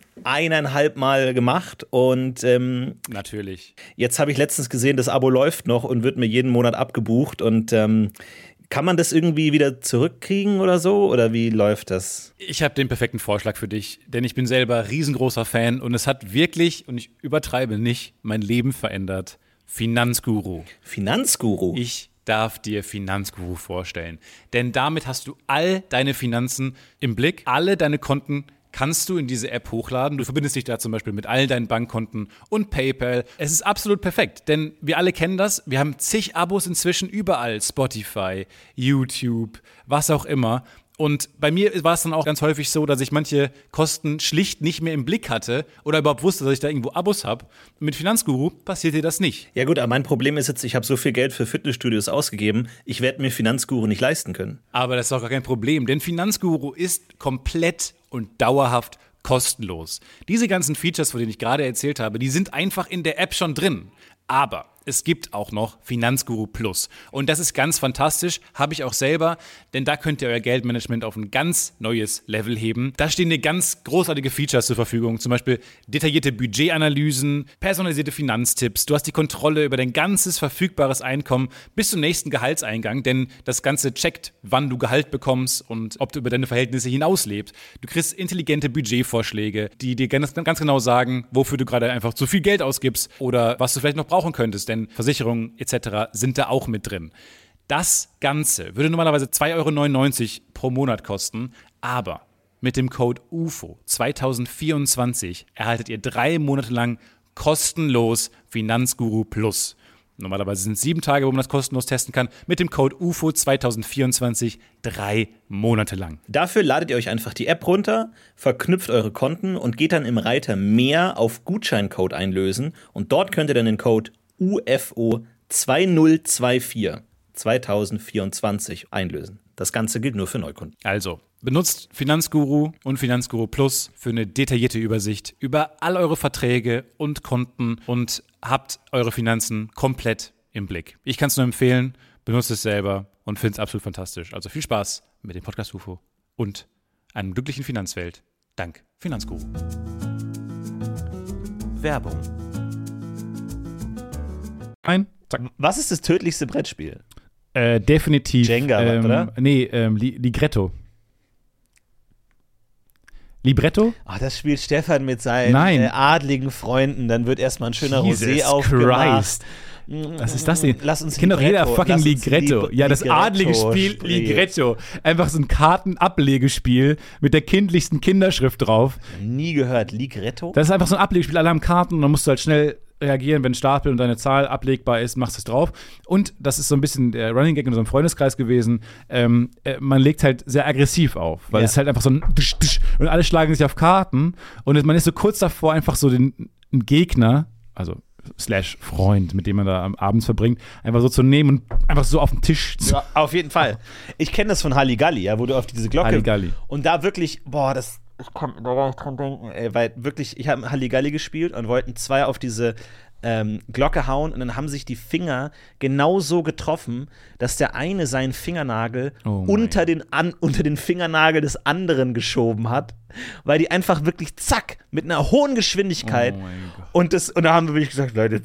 1,5 Mal gemacht und Natürlich. jetzt habe ich letztens gesehen, das Abo läuft noch und wird mir jeden Monat abgebucht und kann man das irgendwie wieder zurückkriegen oder so? Oder wie läuft das? Ich habe den perfekten Vorschlag für dich, denn ich bin selber riesengroßer Fan und es hat wirklich, und ich übertreibe nicht, mein Leben verändert. Finanzguru. Finanzguru? Ich darf dir Finanzguru vorstellen, denn damit hast du all deine Finanzen im Blick, alle deine Konten kannst du in diese App hochladen. Du verbindest dich da zum Beispiel mit all deinen Bankkonten und PayPal. Es ist absolut perfekt, denn wir alle kennen das. Wir haben zig Abos inzwischen überall. Spotify, YouTube, was auch immer. Und bei mir war es dann auch ganz häufig so, dass ich manche Kosten schlicht nicht mehr im Blick hatte oder überhaupt wusste, dass ich da irgendwo Abos habe. Mit Finanzguru passiert dir das nicht. Ja gut, aber mein Problem ist jetzt, ich habe so viel Geld für Fitnessstudios ausgegeben, ich werde mir Finanzguru nicht leisten können. Aber das ist auch gar kein Problem, denn Finanzguru ist komplett und dauerhaft kostenlos. Diese ganzen Features, von denen ich gerade erzählt habe, die sind einfach in der App schon drin. Aber es gibt auch noch Finanzguru Plus. Und das ist ganz fantastisch, habe ich auch selber, denn da könnt ihr euer Geldmanagement auf ein ganz neues Level heben. Da stehen dir ganz großartige Features zur Verfügung, zum Beispiel detaillierte Budgetanalysen, personalisierte Finanztipps. Du hast die Kontrolle über dein ganzes verfügbares Einkommen bis zum nächsten Gehaltseingang, denn das Ganze checkt, wann du Gehalt bekommst und ob du über deine Verhältnisse hinaus lebst. Du kriegst intelligente Budgetvorschläge, die dir ganz genau sagen, wofür du gerade einfach zu viel Geld ausgibst oder was du vielleicht noch brauchen könntest, denn Versicherungen etc. sind da auch mit drin. Das Ganze würde normalerweise 2,99 € pro Monat kosten, aber mit dem Code UFO 2024 erhaltet ihr 3 Monate lang kostenlos Finanzguru Plus. Normalerweise sind es 7 Tage, wo man das kostenlos testen kann. Mit dem Code UFO 2024 3 Monate lang. Dafür ladet ihr euch einfach die App runter, verknüpft eure Konten und geht dann im Reiter Mehr auf Gutscheincode einlösen. Und dort könnt ihr dann den Code UFO 2024 2024 einlösen. Das Ganze gilt nur für Neukunden. Also, benutzt Finanzguru und Finanzguru Plus für eine detaillierte Übersicht über all eure Verträge und Konten und habt eure Finanzen komplett im Blick. Ich kann es nur empfehlen, benutzt es selber und finde es absolut fantastisch. Also viel Spaß mit dem Podcast UFO und einem glücklichen Finanzwelt. Dank Finanzguru. Werbung. Zack. Was ist das tödlichste Brettspiel? Definitiv. Jenga, oder? Nee, Ligretto. Libretto? Ach, das spielt Stefan mit seinen Nein. adligen Freunden. Dann wird erstmal ein schöner Jesus Rosé aufgemacht. Christ. Was ist das denn? Lass uns kennt doch jeder fucking lass uns Ligretto. Ja, das Ligretto adlige Spiel spielen. Ligretto. Einfach so ein Kartenablegespiel mit der kindlichsten Kinderschrift drauf. Nie gehört. Ligretto? Das ist einfach so ein Ablegespiel. Alle haben Karten und dann musst du halt schnell reagieren, wenn ein Stapel und deine Zahl ablegbar ist, machst du es drauf. Und das ist so ein bisschen der Running Gag in unserem Freundeskreis gewesen. Man legt halt sehr aggressiv auf, weil es ist halt einfach so ein Tisch, Tisch, und alle schlagen sich auf Karten und man ist so kurz davor, einfach so den Gegner, also / Freund, mit dem man da abends verbringt, einfach so zu nehmen und einfach so auf den Tisch zu. Ja, auf jeden Fall. Ich kenne das von Halligalli, ja, wo du auf diese Glocke. Halligalli. Und da wirklich, ich kann da gar nicht dran denken, weil wirklich, ich habe Halligalli gespielt und wollten 2 auf diese Glocke hauen und dann haben sich die Finger genauso getroffen, dass der eine seinen Fingernagel unter den Fingernagel des anderen geschoben hat, weil die einfach wirklich zack, mit einer hohen Geschwindigkeit und da haben wir wirklich gesagt, Leute,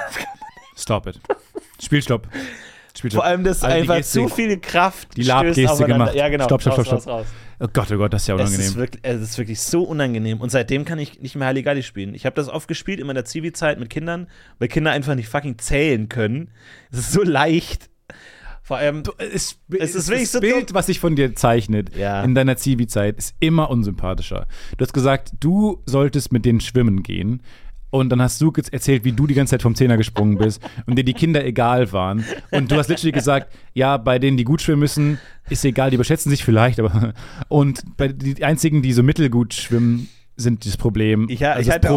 Stop it. Spielstopp. Vor allem, das ist einfach zu viel Kraft. Die Lab-Geste gemacht. Ja, genau. Stopp. Raus. Oh Gott, das ist ja unangenehm. Es ist wirklich so unangenehm. Und seitdem kann ich nicht mehr Halligalli spielen. Ich habe das oft gespielt in meiner Zivi-Zeit mit Kindern, weil Kinder einfach nicht fucking zählen können. Es ist so leicht. Vor allem, es ist wirklich so Bild, was sich von dir zeichnet in deiner Zivi-Zeit, ist immer unsympathischer. Du hast gesagt, du solltest mit denen schwimmen gehen. Und dann hast du erzählt, wie du die ganze Zeit vom Zehner gesprungen bist und dir die Kinder egal waren. Und du hast literally gesagt, ja, bei denen, die gut schwimmen müssen, ist egal, die überschätzen sich vielleicht, aber und die einzigen, die so mittelgut schwimmen, sind das Problem. Ich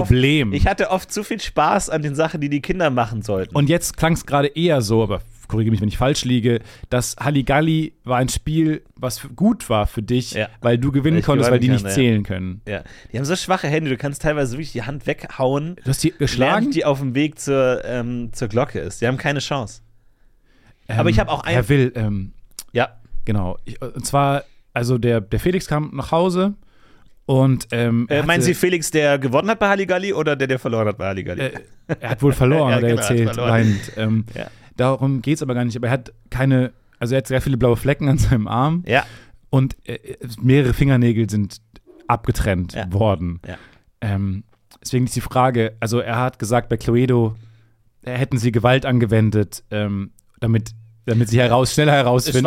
hatte oft zu viel Spaß an den Sachen, die Kinder machen sollten. Und jetzt klang es gerade eher so, aber korrigiere mich, wenn ich falsch liege, dass Halligalli war ein Spiel, was gut war für dich, weil du gewinnen konntest, weil die nicht zählen können. Ja. Die haben so schwache Hände, du kannst teilweise wirklich die Hand weghauen. Du hast die geschlagen? Während die auf dem Weg zur Glocke ist. Die haben keine Chance. Aber ich habe auch einen. Herr Will, genau. Und zwar, also der Felix kam nach Hause und meinen Sie Felix, der gewonnen hat bei Halligalli oder der verloren hat bei Halligalli? Er hat wohl verloren, hat er erzählt. Darum geht es aber gar nicht. Aber er hat er hat sehr viele blaue Flecken an seinem Arm. Ja. Und mehrere Fingernägel sind abgetrennt worden. Ja. Deswegen ist die Frage, also er hat gesagt, bei Cluedo hätten sie Gewalt angewendet, damit sie schneller herausfinden.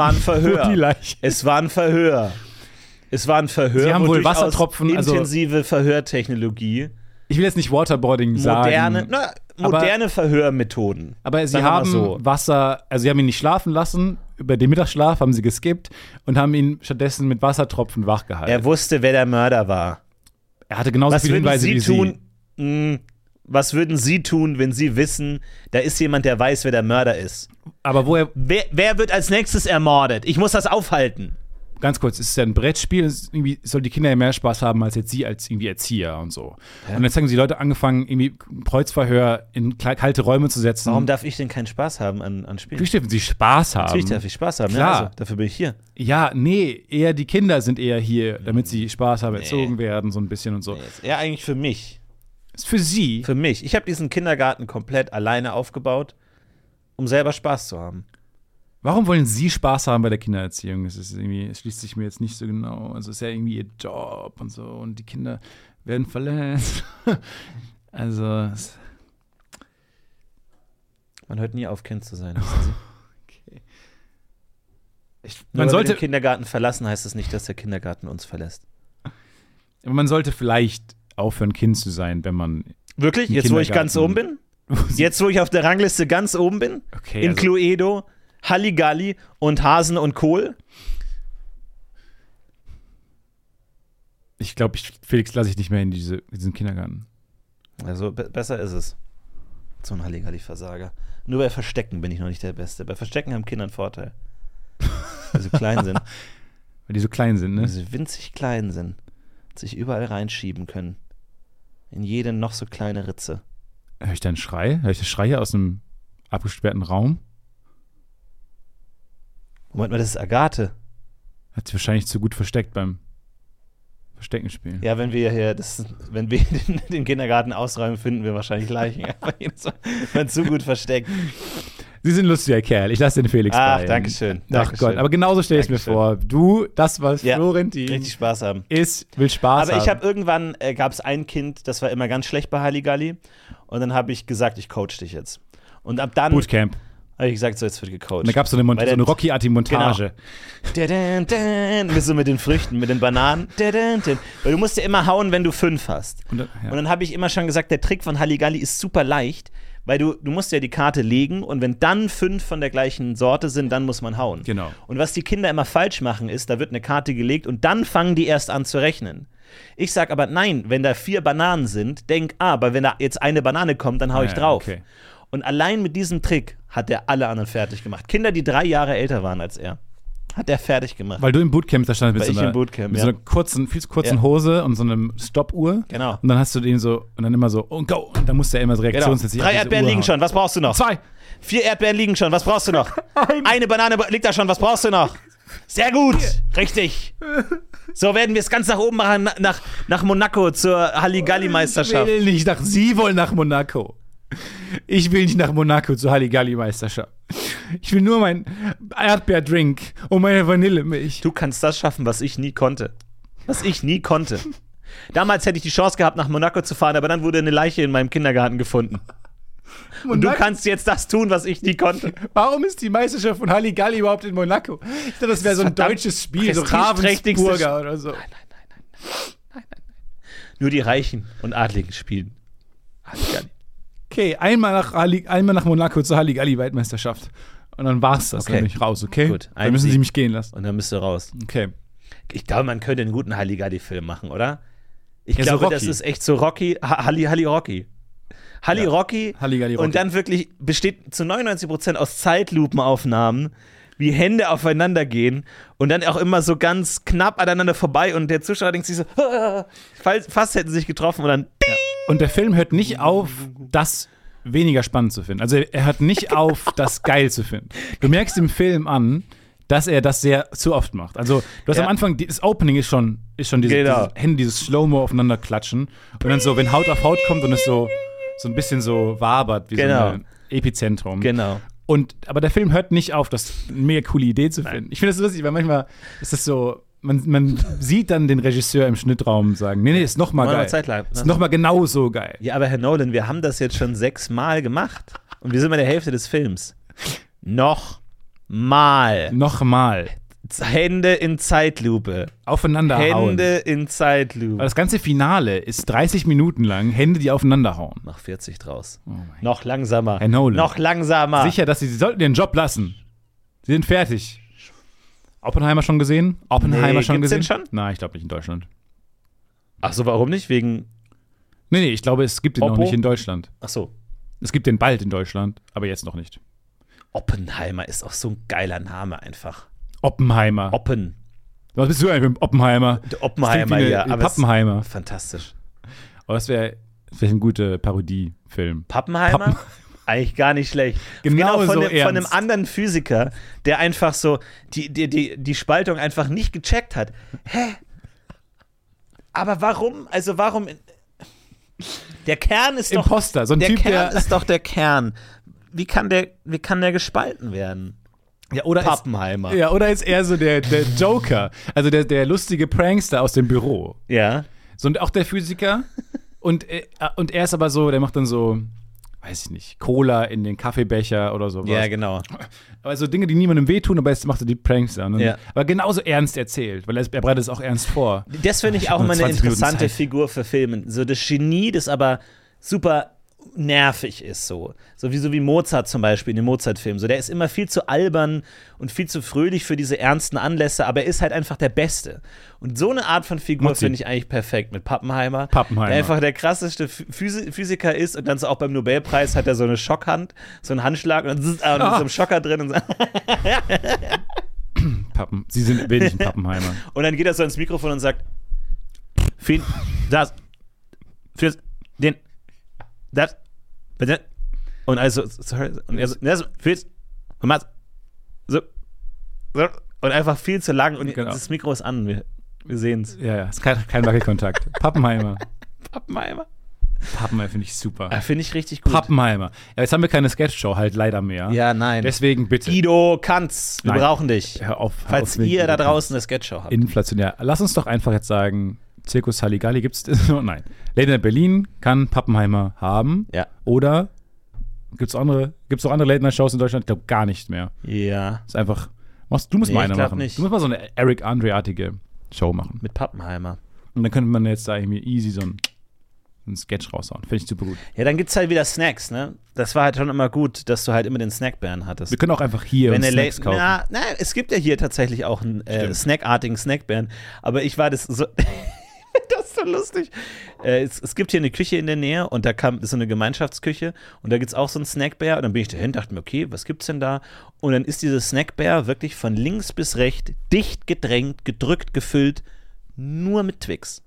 Es war ein Verhör. Sie haben wohl Wassertropfen, intensive Verhörtechnologie. Ich will jetzt nicht Waterboarding sagen. Moderne Verhörmethoden. Aber sie haben Wasser, also sie haben ihn nicht schlafen lassen, über den Mittagsschlaf haben sie geskippt und haben ihn stattdessen mit Wassertropfen wachgehalten. Er wusste, wer der Mörder war. Er hatte genauso viele Hinweise wie Sie. Was würden Sie tun, wenn Sie wissen, da ist jemand, der weiß, wer der Mörder ist? Aber wer wird als nächstes ermordet? Ich muss das aufhalten. Ganz kurz, es ist ja ein Brettspiel, irgendwie soll die Kinder ja mehr Spaß haben als jetzt sie als irgendwie Erzieher und so. Ja. Und jetzt haben die Leute angefangen, irgendwie Kreuzverhör in kalte Räume zu setzen. Warum darf ich denn keinen Spaß haben an Spielen? Natürlich dürfen sie Spaß haben. Natürlich darf ich Spaß haben, klar. Ja, also, dafür bin ich hier. Ja, nee, eher die Kinder sind eher hier, damit sie Spaß haben, erzogen werden, so ein bisschen und so. Nee, ist eher eigentlich für mich. Ist für sie? Für mich. Ich habe diesen Kindergarten komplett alleine aufgebaut, um selber Spaß zu haben. Warum wollen Sie Spaß haben bei der Kindererziehung? Es schließt sich mir jetzt nicht so genau. Also es ist ja irgendwie Ihr Job und so und die Kinder werden verletzt. Also man hört nie auf, Kind zu sein. Wissen Sie? Okay. Man sollte den Kindergarten verlassen, heißt das nicht, dass der Kindergarten uns verlässt. Aber man sollte vielleicht aufhören, Kind zu sein, wenn man wirklich? Jetzt, wo ich ganz oben bin? Jetzt, wo ich auf der Rangliste ganz oben bin, Okay, in also- Cluedo, Halligalli und Hasen und Kohl. Ich glaube, Felix lasse ich nicht mehr in diesen Kindergarten. Also besser ist es. So ein Halligalli-Versager. Nur bei Verstecken bin ich noch nicht der Beste. Bei Verstecken haben Kinder einen Vorteil. Weil sie klein sind. Weil die so klein sind, Weil ne? sie winzig klein sind. Und sich überall reinschieben können. In jede noch so kleine Ritze. Hör ich da einen Schrei? Hör ich das Schrei aus einem abgesperrten Raum? Moment mal, das ist Agathe. Hat sie wahrscheinlich zu gut versteckt beim Verstecken spielen. Ja, wenn wir den Kindergarten ausräumen, finden wir wahrscheinlich Leichen. Aber jedes Mal, wenn zu gut versteckt. Sie sind ein lustiger Kerl. Ich lasse den Felix Ach, bei. danke schön. Ach Gott, aber genauso stelle ich es mir vor. Du, das, was Ja, Florentin richtig Spaß haben. ist, will Spaß Aber haben. ich habe irgendwann, gab es ein Kind, das war immer ganz schlecht bei Halligalli. Und dann habe ich gesagt, ich coach dich jetzt. Und ab dann Bootcamp. habe ich gesagt, so jetzt wird gecoacht. Und da gab es so eine Rocky-artige Montage. So mit den Früchten, mit den Bananen. Weil du musst ja immer hauen, wenn du 5 hast. Und dann habe ich immer schon gesagt, der Trick von Halligalli ist super leicht, weil du musst ja die Karte legen und wenn dann 5 von der gleichen Sorte sind, dann muss man hauen. Genau. Und was die Kinder immer falsch machen ist, da wird eine Karte gelegt und dann fangen die erst an zu rechnen. Ich sag aber nein, wenn da 4 Bananen sind, denk, aber wenn da jetzt eine Banane kommt, dann hau ich drauf. Okay. Und allein mit diesem Trick hat er alle anderen fertig gemacht. Kinder, die 3 Jahre älter waren als er, hat er fertig gemacht. Weil du im Bootcamp da standest Weil ich im Bootcamp, mit ja. so einer viel zu kurzen Ja. Hose und so einem Stoppuhr. Genau. Und dann hast du den so, und dann immer so, und go. Und dann musste er immer so Genau. reaktionsmäßig 3 Erdbeeren liegen schon, was brauchst du noch? 2. 4 Erdbeeren liegen schon, was brauchst du noch? Eine Banane liegt da schon, was brauchst du noch? Sehr gut, richtig. So werden wir es ganz nach oben machen, nach Monaco zur Halligalli-Meisterschaft. Sie wollen nach Monaco. Ich will nicht nach Monaco zur Halligalli-Meisterschaft. Ich will nur meinen Erdbeerdrink und meine Vanillemilch. Du kannst das schaffen, was ich nie konnte. Was ich nie konnte. Damals hätte ich die Chance gehabt, nach Monaco zu fahren, aber dann wurde eine Leiche in meinem Kindergarten gefunden. Und du kannst jetzt das tun, was ich nie konnte. Warum ist die Meisterschaft von Halligalli überhaupt in Monaco? Ich dachte, das wäre so ein Verdammt deutsches Spiel, so prestigeträchtigste Ravensburger oder so. Nur die Reichen und Adligen spielen. Halligalli. Okay, einmal nach Monaco zur Halligalli-Weltmeisterschaft. Und dann war's das. Okay. Dann bin ich raus, okay? Gut, Dann müssen Sieg. Sie mich gehen lassen. Und dann bist du raus. Okay. Ich glaube, man könnte einen guten Halligalli-Film machen, oder? Ich Ja, so glaube, Rocky. das ist echt so Rocky, Halli-Rocky. Halli-Rocky Halligalli-Rocky. und dann wirklich besteht zu 99% aus Zeitlupenaufnahmen, wie Hände aufeinander gehen und dann auch immer so ganz knapp aneinander vorbei und der Zuschauer denkt sich so, fast hätten sie sich getroffen und dann Und der Film hört nicht auf, das weniger spannend zu finden. Also er hört nicht auf, das geil zu finden. Du merkst im Film an, dass er das sehr zu oft macht. Also du hast Ja. am Anfang, das Opening ist schon Genau. dieses Hände, dieses Slow-Mo aufeinander klatschen und dann so, wenn Haut auf Haut kommt und es so ein bisschen so wabert, wie Genau. so ein Epizentrum. genau. Aber der Film hört nicht auf, das eine mega coole Idee zu finden. Ich finde das lustig, weil manchmal ist das so, man sieht dann den Regisseur im Schnittraum sagen, nee, ist noch mal Wollen wir geil. Zeit lang- Ist noch mal genauso geil. Ja, aber Herr Nolan, wir haben das jetzt schon 6 Mal gemacht und wir sind bei der Hälfte des Films. Nochmal. Nochmal. Hände in Zeitlupe. Aufeinander hauen. Hände in Weil Zeitlupe. das ganze Finale ist 30 Minuten lang Hände, die aufeinander hauen. Mach 40 draus. Oh mein Noch langsamer. Herr Nolan. Noch langsamer. Sicher, dass sie sollten den Job lassen. Sie sind fertig. Oppenheimer schon gesehen? Nee, gibt's den schon? Nein, ich glaube nicht in Deutschland. Ach so, warum nicht? Wegen. Nee, ich glaube, es gibt den noch Oppo? nicht in Deutschland. Ach so. Es gibt den bald in Deutschland, aber jetzt noch nicht. Oppenheimer ist auch so ein geiler Name einfach. Oppenheimer. Oppen. Was bist du eigentlich mit dem Oppenheimer? Der Oppenheimer, ja. Aber Aber es- Pappenheimer. fantastisch. Aber das wäre ein guter Parodiefilm. Pappenheimer? Eigentlich gar nicht schlecht. Genau von, so dem, von einem ernst. anderen Physiker, der einfach so die Spaltung einfach nicht gecheckt hat. Hä? Aber warum? Also warum? Der Kern ist doch. Imposter, so ein der Typ, Kern der. ist doch der Kern. Wie kann der gespalten werden? Ja, oder Pappenheimer. Ja, oder ist er so der Joker, also der lustige Prankster aus dem Büro. Ja. So, und auch der Physiker. und er ist aber so, der macht dann so, weiß ich nicht, Cola in den Kaffeebecher oder sowas. Ja, genau. Aber so Dinge, die niemandem wehtun, aber jetzt macht er die Prankster. Ne? Ja. Aber genauso ernst erzählt, weil er bereitet es auch ernst vor. Das finde ich Ich hab auch nur immer eine 20 Minuten interessante Zeit. Figur für Filme. So das Genie, das aber super nervig ist so. So wie Mozart zum Beispiel in den Mozart-Filmen. So, der ist immer viel zu albern und viel zu fröhlich für diese ernsten Anlässe, aber er ist halt einfach der Beste. Und so eine Art von Figur finde ich eigentlich perfekt mit Pappenheimer. Der einfach der krasseste Physiker ist und dann so auch beim Nobelpreis hat er so eine Schockhand, so einen Handschlag und dann ist so ein Schocker drin und so. Sie sind wenig ein Pappenheimer. Und dann geht er so ins Mikrofon und sagt, das, bitte. Und also, sorry, und er so, und einfach viel zu lang und das Mikro ist an, wir sehen es. Ja, ist kein Wackelkontakt. Pappenheimer finde ich super. Finde ich richtig gut. Pappenheimer. Ja, jetzt haben wir keine Sketchshow, halt leider mehr. Ja, nein. Deswegen bitte. Guido Kanz, wir brauchen dich. Hör auf. Falls ihr da draußen eine Sketchshow habt. Inflationär. Lass uns doch einfach jetzt sagen, Zirkus Halligalli gibt's nein. Late Night Berlin kann Pappenheimer haben. Ja. Oder gibt's auch andere Late Night Shows in Deutschland? Ich glaube gar nicht mehr. Ja. Ist einfach. Du musst mal eine machen. Nicht. Du musst mal so eine Eric Andre-artige Show machen. Mit Pappenheimer. Und dann könnte man jetzt da irgendwie easy so einen Sketch raushauen. Finde ich super gut. Ja, dann gibt's halt wieder Snacks, ne? Das war halt schon immer gut, dass du halt immer den Snackbären hattest. Wir können auch einfach hier Snacks kaufen. Na, es gibt ja hier tatsächlich auch einen snackartigen Snackbären. Aber ich war das so. Das ist so lustig. Es gibt hier eine Küche in der Nähe und da ist so eine Gemeinschaftsküche und da gibt es auch so einen Snackbär und dann bin ich dahin, dachte mir, okay, was gibt's denn da? Und dann ist dieser Snackbär wirklich von links bis rechts dicht gedrängt, gedrückt, gefüllt, nur mit Twix.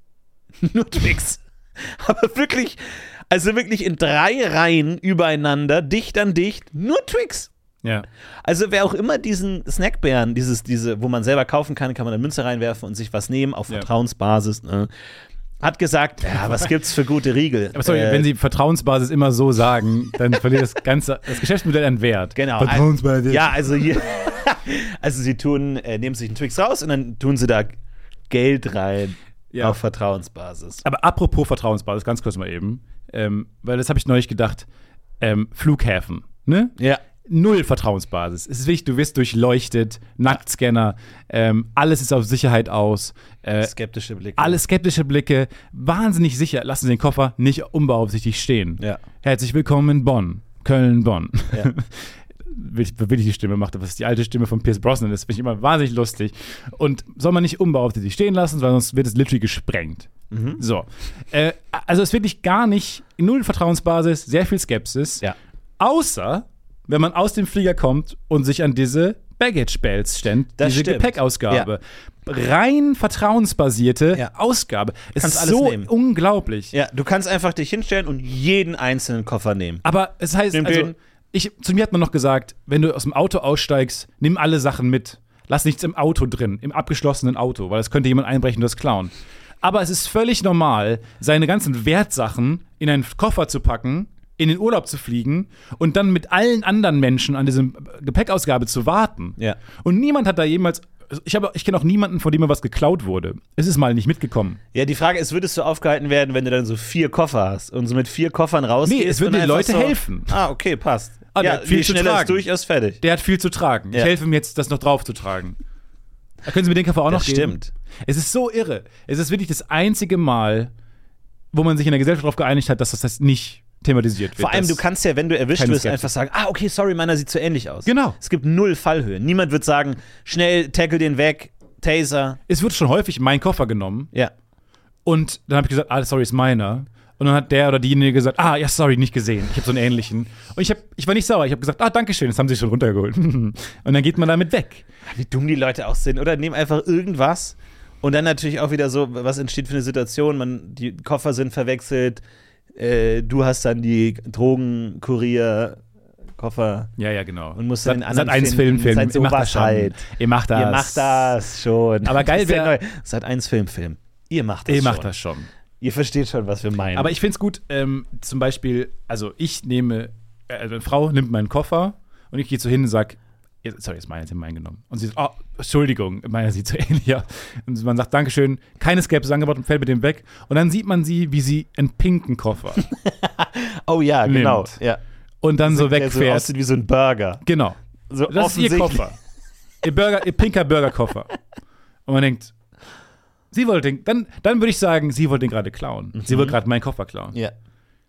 Nur Twix. Aber wirklich, also wirklich in 3 Reihen übereinander, dicht an dicht, nur Twix. Ja. Also wer auch immer diesen Snackbären, diese, wo man selber kaufen kann man eine Münze reinwerfen und sich was nehmen auf Vertrauensbasis, hat gesagt, ja, was gibt's für gute Riegel? Aber sorry, wenn Sie Vertrauensbasis immer so sagen, dann verliert das Geschäftsmodell an Wert. Genau. Vertrauensbasis. Ja, also hier, also sie nehmen sich einen Twix raus und dann tun sie da Geld rein auf Vertrauensbasis. Aber apropos Vertrauensbasis, ganz kurz mal eben, weil das habe ich neulich gedacht, Flughäfen, ne? Ja. 0 Vertrauensbasis. Es ist wichtig, du wirst durchleuchtet, Nacktscanner, alles ist auf Sicherheit aus. Skeptische Blicke. Alle skeptische Blicke, wahnsinnig sicher. Lassen Sie den Koffer nicht unbeaufsichtigt stehen. Ja. Herzlich willkommen in Bonn. Köln-Bonn. Ja. Will ich die Stimme machte, was die alte Stimme von Pierce Brosnan ist, finde ich immer wahnsinnig lustig. Und soll man nicht unbeaufsichtigt stehen lassen, weil sonst wird es literally gesprengt. Mhm. So. Also es ist wirklich gar nicht 0 Vertrauensbasis, sehr viel Skepsis. Ja. Außer wenn man aus dem Flieger kommt und sich an diese Baggage-Belts stellt, diese stimmt. Gepäckausgabe. Ja. Rein vertrauensbasierte Ausgabe. Es ist so unglaublich. Ja, du kannst einfach dich hinstellen und jeden einzelnen Koffer nehmen. Aber es heißt, zu mir hat man noch gesagt, wenn du aus dem Auto aussteigst, nimm alle Sachen mit. Lass nichts im Auto drin, im abgeschlossenen Auto, weil es könnte jemand einbrechen und das klauen. Aber es ist völlig normal, seine ganzen Wertsachen in einen Koffer zu packen, in den Urlaub zu fliegen und dann mit allen anderen Menschen an diesem Gepäckausgabe zu warten. Ja. Und niemand hat da jemals, ich kenne auch niemanden, von dem mir was geklaut wurde. Es ist mal nicht mitgekommen. Ja, die Frage ist, würdest du aufgehalten werden, wenn du dann so 4 Koffer hast und so mit 4 Koffern rausgehst? Nee, es würden die Leute helfen. Ah, okay, passt. Der hat viel zu tragen. Ist durchaus fertig. Der hat viel zu tragen. Ja. Ich helfe ihm jetzt, das noch drauf zu tragen. Da können Sie mir den Koffer auch noch geben? Stimmt. Es ist so irre. Es ist wirklich das einzige Mal, wo man sich in der Gesellschaft darauf geeinigt hat, dass das nicht thematisiert wird. Vor allem, du kannst ja, wenn du erwischt wirst, Skepsis. einfach sagen, okay, sorry, meiner sieht so ähnlich aus. Genau. Es gibt 0 Fallhöhen. Niemand wird sagen, schnell, tackle den weg, Taser. Es wird schon häufig mein Koffer genommen. Ja. Und dann habe ich gesagt, sorry, ist meiner. Und dann hat der oder diejenige gesagt, ja, sorry, nicht gesehen. Ich habe so einen ähnlichen. Und ich war nicht sauer. Ich habe gesagt, danke schön, das haben sie schon runtergeholt. Und dann geht man damit weg. Wie dumm die Leute auch sind. Oder nehmen einfach irgendwas. Und dann natürlich auch wieder so, was entsteht für eine Situation. Die Koffer sind verwechselt. Du hast dann die Drogenkurier-Koffer. Ja, genau. Und musst dann Sat 1 Film. Ihr macht das schon. Ihr macht das. Ihr macht das schon. Aber geil wäre. Sat 1 Film. Ihr macht das schon. Ihr versteht schon, was wir meinen. Aber ich finde es gut, zum Beispiel, also eine Frau nimmt meinen Koffer und ich gehe so hin und sage, sorry, ist meiner, sie haben meinen genommen. Und sie sagt, Entschuldigung, meiner sieht so ähnlich aus. Und man sagt, Dankeschön, keine Skepsis angebaut und fällt mit dem weg. Und dann sieht man sie, wie sie einen pinken Koffer oh ja, genau. Ja. Und dann so wegfährt. Der so aussieht wie so ein Burger. Genau. So das ist ihr Koffer. Ihr pinker Burgerkoffer. Und man denkt, dann würde ich sagen, sie wollte den gerade klauen. Sie wollte gerade meinen Koffer klauen. Ja.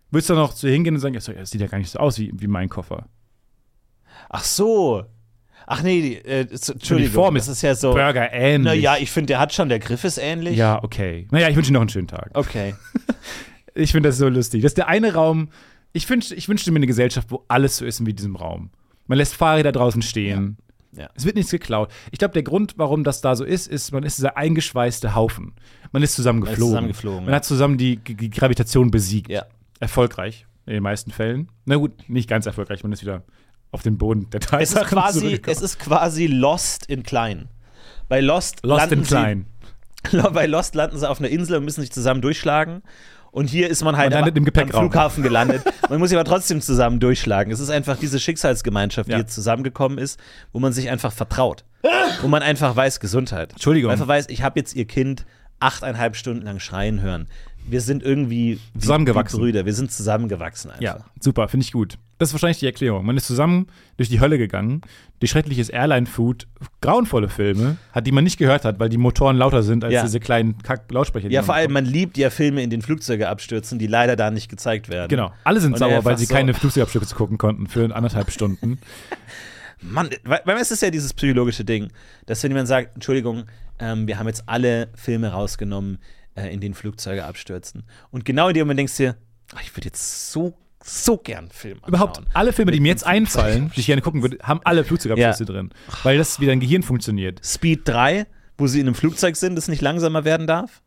Würdest du noch zu ihr hingehen und sagen, das sieht ja gar nicht so aus wie mein Koffer. Ach so. Ach nee, Entschuldigung, die Form das ist ja so. Burger ähnlich. Naja, ich finde, der Griff ist ähnlich. Ja, okay. Naja, ich wünsche dir noch einen schönen Tag. Okay. Ich finde das so lustig. Das ist der eine Raum, ich wünschte mir eine Gesellschaft, wo alles so ist wie in diesem Raum. Man lässt Fahrräder draußen stehen. Ja. Es wird nichts geklaut. Ich glaube, der Grund, warum das da so ist, man ist dieser eingeschweißte Haufen. Man ist zusammen geflogen. Man hat zusammen die Gravitation besiegt. Ja. Erfolgreich in den meisten Fällen. Na gut, nicht ganz erfolgreich. Man ist wieder auf den Boden der Es Tatsachen ist quasi Lost in klein. Bei Lost in klein. Bei Lost landen sie auf einer Insel und müssen sich zusammen durchschlagen. Und hier ist man halt im Gepäckraum. am Flughafen gelandet. Man muss sich aber trotzdem zusammen durchschlagen. Es ist einfach diese Schicksalsgemeinschaft, die jetzt zusammengekommen ist, wo man sich einfach vertraut. Wo man einfach weiß, Gesundheit. Entschuldigung. Einfach weiß, ich habe jetzt ihr Kind 8,5 Stunden lang schreien hören. Wir sind irgendwie zusammengewachsen. Wie Brüder. Wir sind zusammengewachsen einfach. Ja, super, finde ich gut. Das ist wahrscheinlich die Erklärung. Man ist zusammen durch die Hölle gegangen, durch schreckliches Airline-Food, grauenvolle Filme, die man nicht gehört hat, weil die Motoren lauter sind als diese kleinen Lautsprecher. Ja, vor allem, man liebt ja Filme, in denen Flugzeuge abstürzen, die leider da nicht gezeigt werden. Genau, alle sind sauer, weil sie keine Flugzeugabstürze gucken konnten für 1,5 Stunden. Mann, weil es ist ja dieses psychologische Ding, dass wenn jemand sagt, Entschuldigung, wir haben jetzt alle Filme rausgenommen, in denen Flugzeuge abstürzen. Und genau in dem Moment denkst du dir, ich würde jetzt so gern einen Film anschauen. Überhaupt alle Filme, die mir jetzt einfallen, die ich gerne gucken würde, haben alle Flugzeugabstürze drin. Weil das wie dein Gehirn funktioniert. Speed 3, wo sie in einem Flugzeug sind, das nicht langsamer werden darf.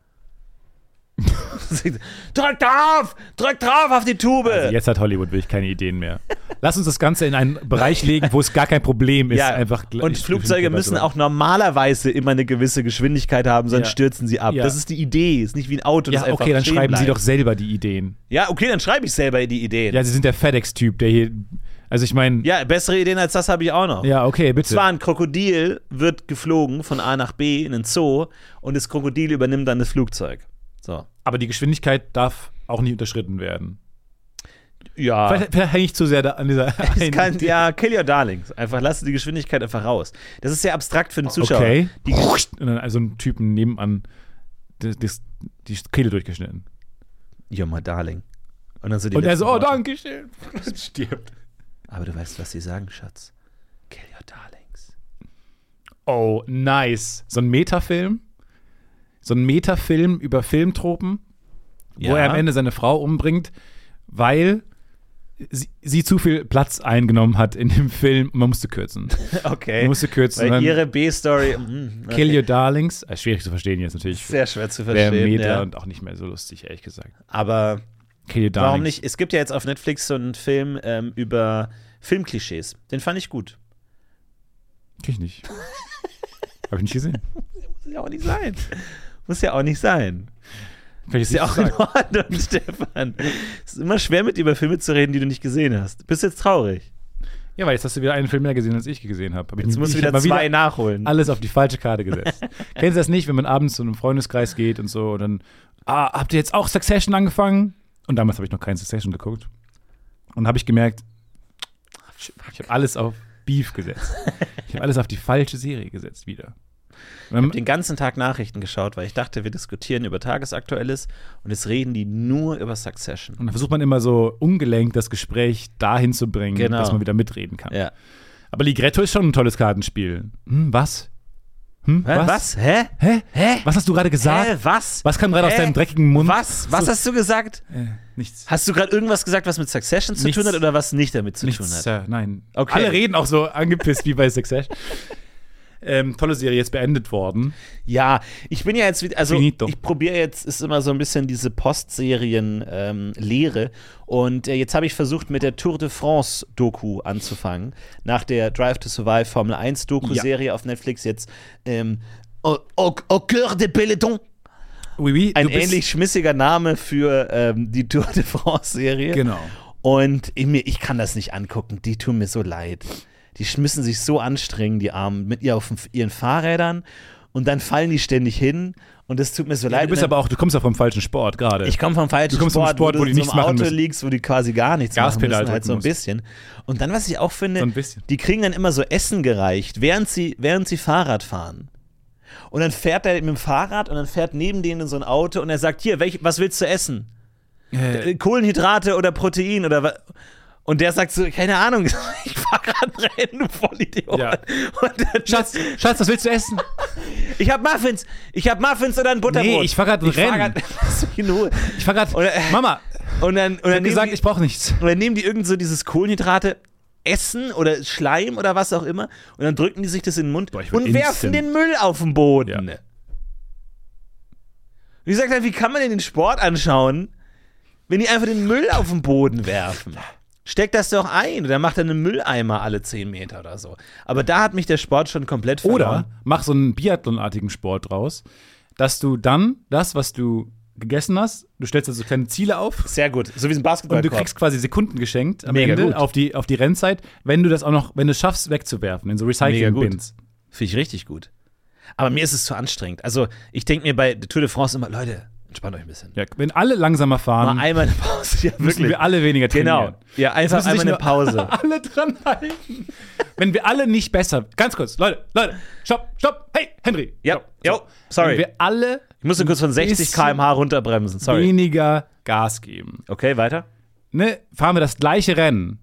Drück drauf auf die Tube! Also jetzt hat Hollywood wirklich keine Ideen mehr. Lass uns das Ganze in einen Bereich legen, wo es gar kein Problem ist. Und Flugzeuge müssen auch normalerweise immer eine gewisse Geschwindigkeit haben, sonst stürzen sie ab. Ja. Das ist die Idee, ist nicht wie ein Auto, das einfach okay, dann stehen schreiben bleibt. Sie doch selber die Ideen. Ja, okay, dann schreibe ich selber die Ideen. Ja, Sie sind der FedEx-Typ, der hier, also ich meine. Ja, bessere Ideen als das habe ich auch noch. Ja, okay, bitte. Und zwar ein Krokodil wird geflogen von A nach B in einen Zoo und das Krokodil übernimmt dann das Flugzeug. So. Aber die Geschwindigkeit darf auch nicht unterschritten werden. Ja. Vielleicht hänge ich zu sehr an dieser kill your darlings. Einfach lass die Geschwindigkeit einfach raus. Das ist sehr abstrakt für den Zuschauer. Okay. Und dann also einen Typen nebenan die Kehle durchgeschnitten. You're my darling. Und dann so die und er so, Worte. danke schön. Stirbt. Aber du weißt, was sie sagen, Schatz. Kill your darlings. Oh, nice. So ein Metafilm über Filmtropen, wo er am Ende seine Frau umbringt, weil sie zu viel Platz eingenommen hat in dem Film und man musste kürzen. Okay. Man musste kürzen. Weil ihre B-Story. Okay. Kill Your Darlings. Schwierig zu verstehen jetzt natürlich. Sehr schwer zu verstehen. Meter und auch nicht mehr so lustig, ehrlich gesagt. Aber Kill Your Darlings. Warum nicht? Es gibt ja jetzt auf Netflix so einen Film über Filmklischees. Den fand ich gut. Kenn ich nicht. Hab ich nicht gesehen. Muss ja auch nicht sein. Muss ja auch nicht sein. Ist ja auch in Ordnung, Stefan. Es ist immer schwer, mit dir über Filme zu reden, die du nicht gesehen hast. Bist jetzt traurig? Ja, weil jetzt hast du wieder einen Film mehr gesehen, als ich gesehen habe. Jetzt musst du wieder 2 nachholen. Alles auf die falsche Karte gesetzt. Kennen Sie das nicht, wenn man abends zu einem Freundeskreis geht und so und dann, habt ihr jetzt auch Succession angefangen? Und damals habe ich noch keinen Succession geguckt. Und habe ich gemerkt, ich habe alles auf Beef gesetzt. Ich habe alles auf die falsche Serie gesetzt wieder. Ich habe den ganzen Tag Nachrichten geschaut, weil ich dachte, wir diskutieren über Tagesaktuelles und jetzt reden die nur über Succession. Und dann versucht man immer so ungelenkt das Gespräch dahin zu bringen, dass man wieder mitreden kann. Ja. Aber Ligretto ist schon ein tolles Kartenspiel. Was? Was? Hä? Was hast du gerade gesagt? Was? Was kam gerade aus deinem dreckigen Mund? Was hast du gesagt? Nichts. Hast du gerade irgendwas gesagt, was mit Succession zu tun hat oder was nicht damit zu tun hat? Sir, nein. Okay. Alle reden auch so angepisst wie bei Succession. Tolle Serie, jetzt beendet worden. Ja, ich bin ja jetzt wieder, also Finito. ich probiere jetzt, ist immer so ein bisschen diese Postserien-Lehre und jetzt habe ich versucht, mit der Tour de France-Doku anzufangen, nach der Drive to Survive Formel 1-Doku-Serie auf Netflix jetzt Au cœur de Peloton. Oui, oui, Ein ähnlich schmissiger Name für die Tour de France-Serie. Genau. Und ich kann das nicht angucken, die tun mir so leid. Die müssen sich so anstrengen, die Armen, mit ihren Fahrrädern und dann fallen die ständig hin und das tut mir so leid. Du kommst ja vom falschen Sport gerade. Ich komme vom falschen Sport, wo du in so einem Auto liegst, wo die quasi gar nichts Gaspedal machen müssen, halt so ein bisschen. Und dann, was ich auch finde, die kriegen dann immer so Essen gereicht, während sie Fahrrad fahren. Und dann fährt er mit dem Fahrrad und dann fährt neben denen so ein Auto und er sagt, hier, was willst du essen? Kohlenhydrate oder Protein oder was. Und der sagt so, keine Ahnung, ich fahr gerade Rennen, du Vollidiot. Ja. Und dann, Schatz, was willst du essen? ich hab Muffins oder ein Butterbrot. Nee, ich fahr gerade ein Rennen. Ich fahr gerade, Mama, Und dann ich hab nehmen gesagt, die, ich brauche nichts. und dann nehmen die irgend so dieses Kohlenhydrate, Essen oder Schleim oder was auch immer und dann drücken die sich das in den Mund Boah, ich will und werfen instant- den Müll auf den Boden. Ja. Und ich sag dann, wie kann man denn den Sport anschauen, wenn die einfach den Müll auf den Boden werfen? Steck das doch ein oder mach dann einen Mülleimer alle 10 Meter oder so. Aber da hat mich der Sport schon komplett verloren. Oder mach so einen Biathlon-artigen Sport draus, dass du dann das, was du gegessen hast, du stellst also kleine Ziele auf Sehr gut, so wie ein und Basketballkorb. du kriegst quasi Sekunden geschenkt am Mega Ende gut. auf die Rennzeit, wenn du es schaffst, wegzuwerfen in so Mega Recycling-Bins. Finde ich richtig gut. Aber mir ist es zu anstrengend. Also ich denke mir bei der Tour de France immer, Leute, entspannt euch ein bisschen. Ja, wenn alle langsamer fahren, Mal einmal eine Pause. Ja, müssen wirklich. wir alle weniger trainieren. Genau. Ja, einfach müssen sich einmal eine nur Pause. alle dran halten. Wenn wir alle nicht besser, ganz kurz, Leute, stopp, hey, Henry. Ja, stopp. jo, sorry. Wenn wir alle Ich musste kurz von 60 bisschen km/h runterbremsen, sorry. weniger Gas geben, Okay, weiter. ne, fahren wir das gleiche Rennen,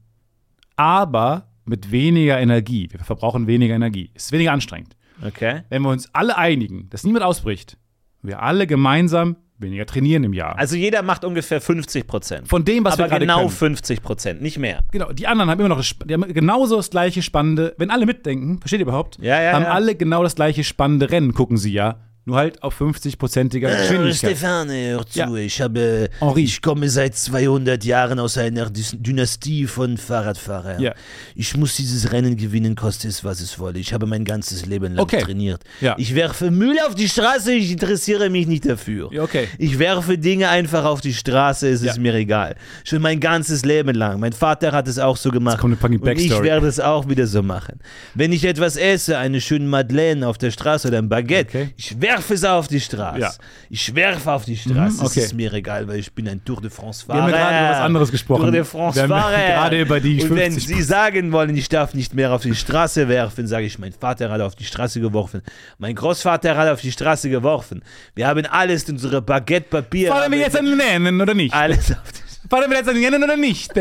aber mit weniger Energie. Wir verbrauchen weniger Energie. Es ist weniger anstrengend. Okay. Wenn wir uns alle einigen, dass niemand ausbricht, wir alle gemeinsam weniger trainieren im Jahr. Also jeder macht ungefähr 50%. Von dem, was aber wir gerade genau können. 50%, nicht mehr. Genau, die anderen haben immer noch die haben genauso das gleiche spannende, wenn alle mitdenken, versteht ihr überhaupt? Ja, haben ja. alle genau das gleiche spannende Rennen, gucken sie ja. Nur halt auf 50%iger Geschwindigkeit. Stefan, hör zu, Ja. Henri. ich komme seit 200 Jahren aus einer Dynastie von Fahrradfahrern. Ja. Ich muss dieses Rennen gewinnen, koste es, was es wolle. Ich habe mein ganzes Leben lang Okay. trainiert. Ja. Ich werfe Müll auf die Straße, ich interessiere mich nicht dafür. Ja, okay. Ich werfe Dinge einfach auf die Straße, es ist Ja. mir egal. Schon mein ganzes Leben lang. Mein Vater hat es auch so gemacht. kommt eine fucking und ich Backstory. werde es auch wieder so machen. Wenn ich etwas esse, eine schöne Madeleine auf der Straße oder ein Baguette, Okay. ich werfe es auf die Straße. Ja. Ich werfe auf die Straße. okay. Es ist mir egal, weil ich bin ein Tour de France-Fahrer. Wir haben ja gerade über was anderes gesprochen. Tour de Wir haben France-Fahrer. gerade über die Und wenn 50%. Sie sagen wollen, ich darf nicht mehr auf die Straße werfen, sage ich, mein Vater hat auf die Straße geworfen. Mein Großvater hat auf die Straße geworfen. Wir haben alles in unsere Baguette-Papier. Fahren wir jetzt an den Rennen oder nicht? Alles auf die Fahren wir jetzt an den Rennen oder nicht?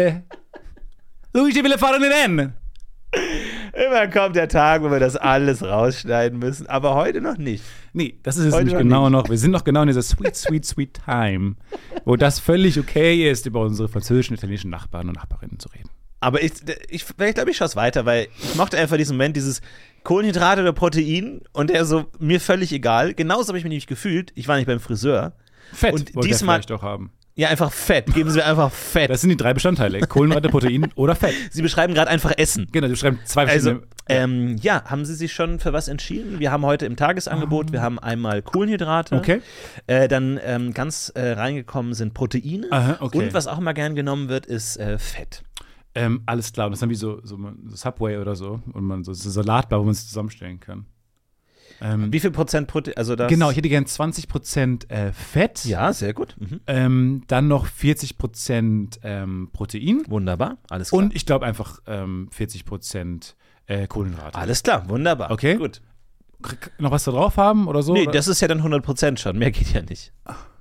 Luigi will fahren an den Rennen. Immer kommt der Tag, wo wir das alles rausschneiden müssen, aber heute noch nicht. Nee, das ist es Heute nicht noch genau nicht. noch. Wir sind noch genau in dieser sweet time, wo das völlig okay ist, über unsere französischen, italienischen Nachbarn und Nachbarinnen zu reden. Aber ich glaube, ich schaue es weiter, weil ich mochte einfach diesen Moment, dieses Kohlenhydrate oder Protein und der so, mir völlig egal. Genauso habe ich mich nämlich gefühlt. Ich war nicht beim Friseur. Fett Und wollte er diesmal- vielleicht auch haben. Ja, einfach Fett. Geben Sie mir einfach Fett. Das sind die 3 Bestandteile. Kohlenhydrate, Protein oder Fett. Sie beschreiben gerade einfach Essen. Genau, du schreibst 2 Also, verschiedene. ja, haben Sie sich schon für was entschieden? Wir haben heute im Tagesangebot, wir haben einmal Kohlenhydrate. Okay. Dann ganz reingekommen sind Proteine. Aha, okay. Und was auch immer gern genommen wird, ist Fett. Alles klar. Und das ist dann wie so Subway oder so. Und man so Salatbar, wo man es zusammenstellen kann. Wie viel Prozent Protein? Also das Genau, ich hätte gern 20% Fett. Ja, sehr gut. Mhm. Dann noch 40% Protein. Wunderbar, alles klar. Und ich glaube einfach 40% Kohlenhydrate. Alles klar, wunderbar. Okay. Gut. Noch was da drauf haben oder so? Nee, oder? das ist ja dann 100% schon. Mehr geht ja nicht.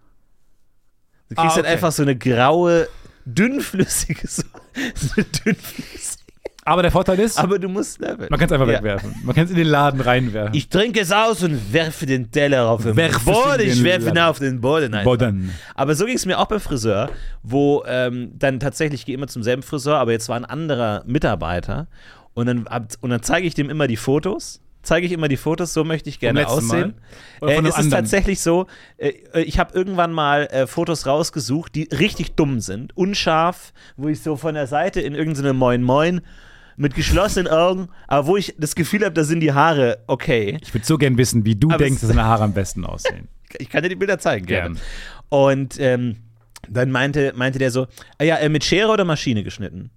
Du kriegst dann okay. einfach so eine graue, dünnflüssige, so eine dünnflüssige. Aber der Vorteil ist, Aber du musst leveln. man kann es einfach Ja. wegwerfen. Man kann es in den Laden reinwerfen. Ich trinke es aus und werfe den Teller auf den Werf es Boden. in Ich den werfe ihn Laden. auf den Boden. Einfach. Boden. Aber so ging es mir auch beim Friseur, wo dann tatsächlich, ich gehe immer zum selben Friseur, aber jetzt war ein anderer Mitarbeiter und dann zeige ich dem immer die Fotos. So möchte ich gerne letzten Mal? aussehen. Oder von einem Es ist anderen? tatsächlich so, ich habe irgendwann mal Fotos rausgesucht, die richtig dumm sind, unscharf, wo ich so von der Seite in irgendeine Moin Moin mit geschlossenen Augen, aber wo ich das Gefühl habe, da sind die Haare okay. Ich würde so gern wissen, wie du Aber denkst, es- dass deine Haare am besten aussehen. Ich kann dir die Bilder zeigen, Gern. gerne. Und dann meinte der so, mit Schere oder Maschine geschnitten?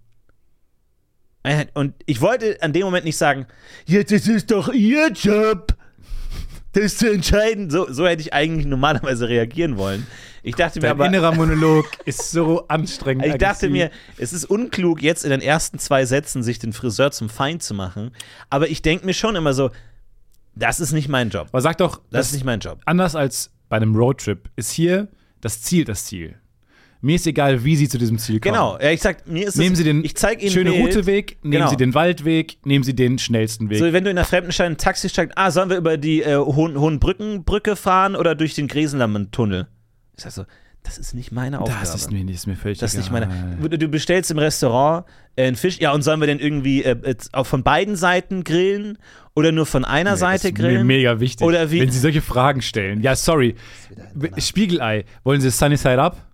Und ich wollte an dem Moment nicht sagen, ja, das ist doch Ihr Job, das zu entscheiden. So hätte ich eigentlich normalerweise reagieren wollen. Ich dachte mir Dein aber, innerer Monolog ist so anstrengend. ich dachte aggressiv. mir, es ist unklug, jetzt in den ersten 2 Sätzen sich den Friseur zum Feind zu machen. Aber ich denke mir schon immer so, das ist nicht mein Job. Aber sag doch, Das ist nicht mein Job. anders als bei einem Roadtrip ist hier das Ziel. Mir ist egal, wie Sie zu diesem Ziel kommen. Genau, ja, ich sag, mir ist Nehmen Sie den ich zeig Ihnen schöne Bild. Routeweg, nehmen Genau. Sie den Waldweg, nehmen Sie den schnellsten Weg. So, wenn du in der Fremdenstadt ein Taxi steigst, sollen wir über die Hohenbrückenbrücke fahren oder durch den Gräsenlamm-Tunnel? Ich sag so, das ist nicht meine Aufgabe. Das ist mir völlig Das ist egal. nicht meine. Du bestellst im Restaurant einen Fisch, ja, und sollen wir den irgendwie auch von beiden Seiten grillen oder nur von einer Seite das ist grillen? mir mega wichtig, Oder wie? wenn Sie solche Fragen stellen. Ja, sorry. Spiegelei, wollen Sie Sunny Side Up?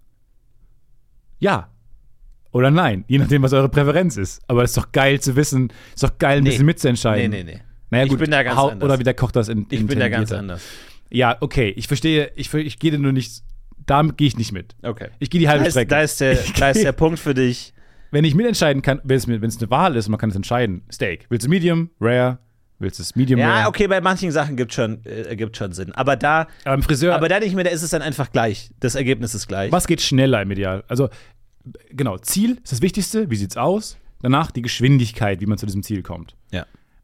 Ja. Oder nein, je nachdem, was eure Präferenz ist. Aber es ist doch geil zu wissen, ist doch geil, ein bisschen mitzuentscheiden. Nee. Naja, Ich gut, bin da ganz anders. Oder wie der Koch das Ich bin da ganz anders. Ja, okay, ich verstehe, ich gehe nur nicht, damit gehe ich nicht mit. Okay. Ich gehe die halbe Strecke. Da ist der Punkt für dich. Wenn ich mitentscheiden kann, wenn es eine Wahl ist und man kann es entscheiden, Steak. Willst du Medium, Rare? Willst du es Medium, Rare? Ja, okay, bei manchen Sachen gibt schon Sinn. Aber Beim Friseur, da denke ich mir, da ist es dann einfach gleich. Das Ergebnis ist gleich. was geht schneller im Ideal? Also, genau, Ziel ist das Wichtigste, wie sieht's aus? Danach die Geschwindigkeit, wie man zu diesem Ziel kommt. Ja.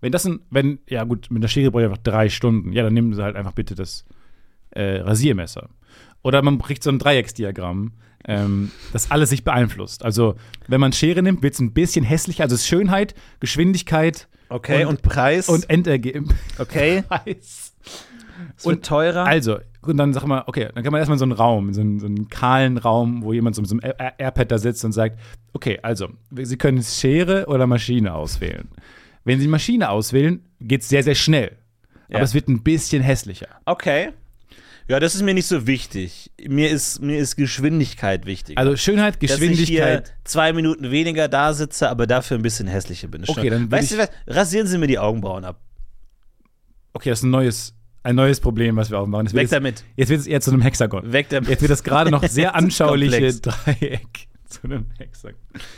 Ja gut, mit der Schere brauche ich einfach 3 Stunden. Ja, dann nehmen Sie halt einfach bitte das Rasiermesser. Oder man kriegt so ein Dreiecksdiagramm, das alles sich beeinflusst. Also, wenn man Schere nimmt, wird es ein bisschen hässlicher. Also, es ist Schönheit, Geschwindigkeit Okay, und Preis? und Endergebnis. Okay. Preis. Es wird teurer? Also, und dann sag mal, okay, dann kann man erstmal in so einen Raum, so einen kahlen Raum, wo jemand so mit so einem AirPad da sitzt und sagt, okay, also, Sie können Schere oder Maschine auswählen. Wenn Sie Maschine auswählen, geht es sehr, sehr schnell. Ja. Aber es wird ein bisschen hässlicher. Okay. Ja, das ist mir nicht so wichtig. Mir ist Geschwindigkeit wichtig. Also Schönheit, dass ich Geschwindigkeit. hier 2 Minuten weniger da sitze, aber dafür ein bisschen hässlicher bin. Okay, dann weißt du was? Rasieren Sie mir die Augenbrauen ab. Okay, das ist ein neues Problem, was wir aufmachen. Weg damit. Jetzt wird es eher zu einem Hexagon. Weg damit. Jetzt wird das gerade noch sehr anschauliche komplex. Dreieck zu einem Hexagon.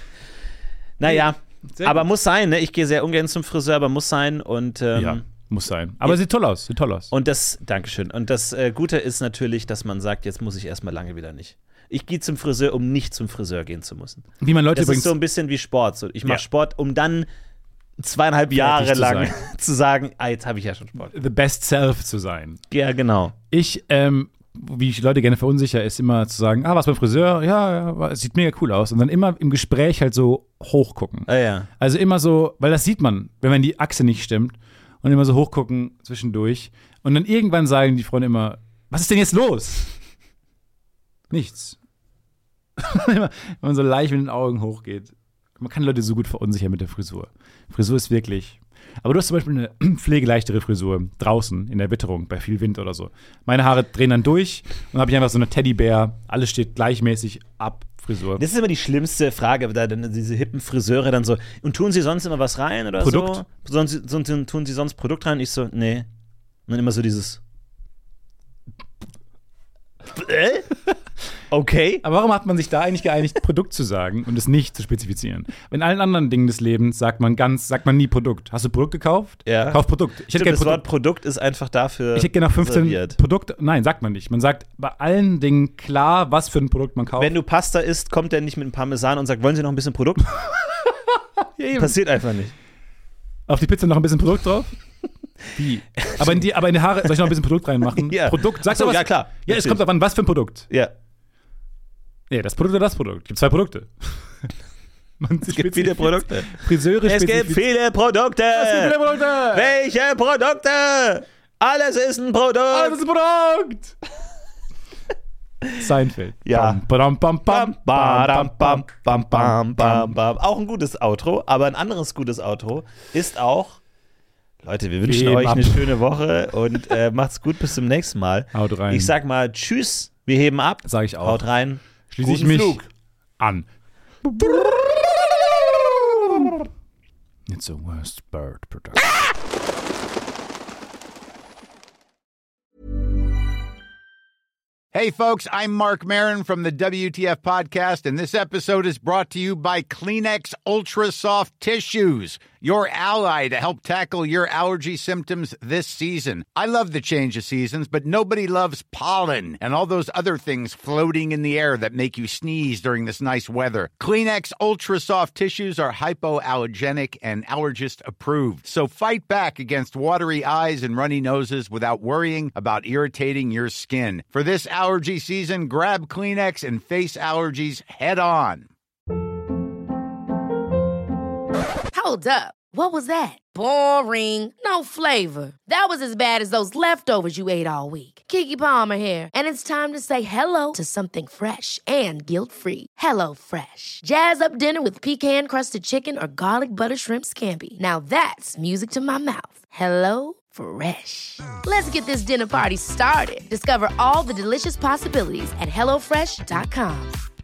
Naja, Sehr aber gut. muss sein, ne? Ich gehe sehr ungern zum Friseur, aber muss sein. Und, Ja, muss sein. Aber sieht toll aus, und das, Dankeschön. Und das Gute ist natürlich, dass man sagt, jetzt muss ich erstmal lange wieder nicht. Ich gehe zum Friseur, um nicht zum Friseur gehen zu müssen. Wie man Leute Das übrigens ist so ein bisschen wie Sport. So, ich mache Ja. Sport, um dann 2,5 Jahre zu lang sein. zu sagen, jetzt habe ich ja schon Sport. the best self zu sein. Ja, genau. Ich, wie ich Leute gerne verunsichere, ist immer zu sagen, was beim Friseur? Ja, es sieht mega cool aus. Und dann immer im Gespräch halt so hochgucken. Ah, ja. Also immer so, weil das sieht man, wenn die Achse nicht stimmt. Und immer so hochgucken zwischendurch. Und dann irgendwann sagen die Freunde immer, was ist denn jetzt los? Nichts. Wenn man so leicht mit den Augen hochgeht. Man kann Leute so gut verunsichern mit der Frisur. Frisur ist wirklich. Aber du hast zum Beispiel eine pflegeleichtere Frisur draußen in der Witterung bei viel Wind oder so. Meine Haare drehen dann durch und dann habe ich einfach so eine Teddybär, alles steht gleichmäßig ab, Frisur. Das ist immer die schlimmste Frage, da dann diese hippen Friseure dann so, und tun sie sonst immer was rein oder Produkt? so? Tun sie sonst Produkt rein? Ich so, nee. Und dann immer so dieses Okay. Aber warum hat man sich da eigentlich geeinigt, Produkt zu sagen und es nicht zu spezifizieren? In allen anderen Dingen des Lebens sagt man nie Produkt. Hast du Produkt gekauft? Ja. Kauf Produkt. Ich hätte Stimmt, gerne das Wort Produkt. Produkt ist einfach dafür Ich hätte gerne noch 15 reserviert. Produkte. Nein, sagt man nicht. Man sagt bei allen Dingen klar, was für ein Produkt man kauft. Wenn du Pasta isst, kommt der nicht mit einem Parmesan und sagt, wollen Sie noch ein bisschen Produkt? Ja, eben. Passiert einfach nicht. Auf die Pizza noch ein bisschen Produkt drauf? Wie? Aber in die Haare soll ich noch ein bisschen Produkt reinmachen? Ja. Produkt, sagst Ach so, du was? ja, klar. Ja, es kommt darauf an, was für ein Produkt. Ja. Nee, das Produkt oder das Produkt. Es gibt 2 Produkte. Es gibt viele Produkte. Friseure Es gibt viele Produkte. viele Produkte. Welche Produkte? Alles ist ein Produkt. Alles ist ein Produkt. Seinfeld. Ja. Bam, bam, bam, bam, bam, bam, bam, bam. Bam. Auch ein gutes Outro, aber ein anderes gutes Outro ist auch, Leute, wir wünschen Heben euch ab. eine schöne Woche und macht's gut, bis zum nächsten Mal. Haut rein. Ich sag mal tschüss, wir heben ab. Sag ich auch. Haut rein. Schließe ich Guten mich Flug. an. It's a worst bird production. Hey, folks, I'm Mark Maron from the WTF Podcast, and this episode is brought to you by Kleenex Ultra Soft Tissues, your ally to help tackle your allergy symptoms this season. I love the change of seasons, but nobody loves pollen and all those other things floating in the air that make you sneeze during this nice weather. Kleenex Ultra Soft Tissues are hypoallergenic and allergist approved. So fight back against watery eyes and runny noses without worrying about irritating your skin. For this allergy season, grab Kleenex and face allergies head on. Hold up. What was that? Boring. No flavor. That was as bad as those leftovers you ate all week. Keke Palmer here, and it's time to say hello to something fresh and guilt-free. Hello Fresh. Jazz up dinner with pecan-crusted chicken or garlic butter shrimp scampi. Now that's music to my mouth. Hello Fresh. Let's get this dinner party started. Discover all the delicious possibilities at HelloFresh.com.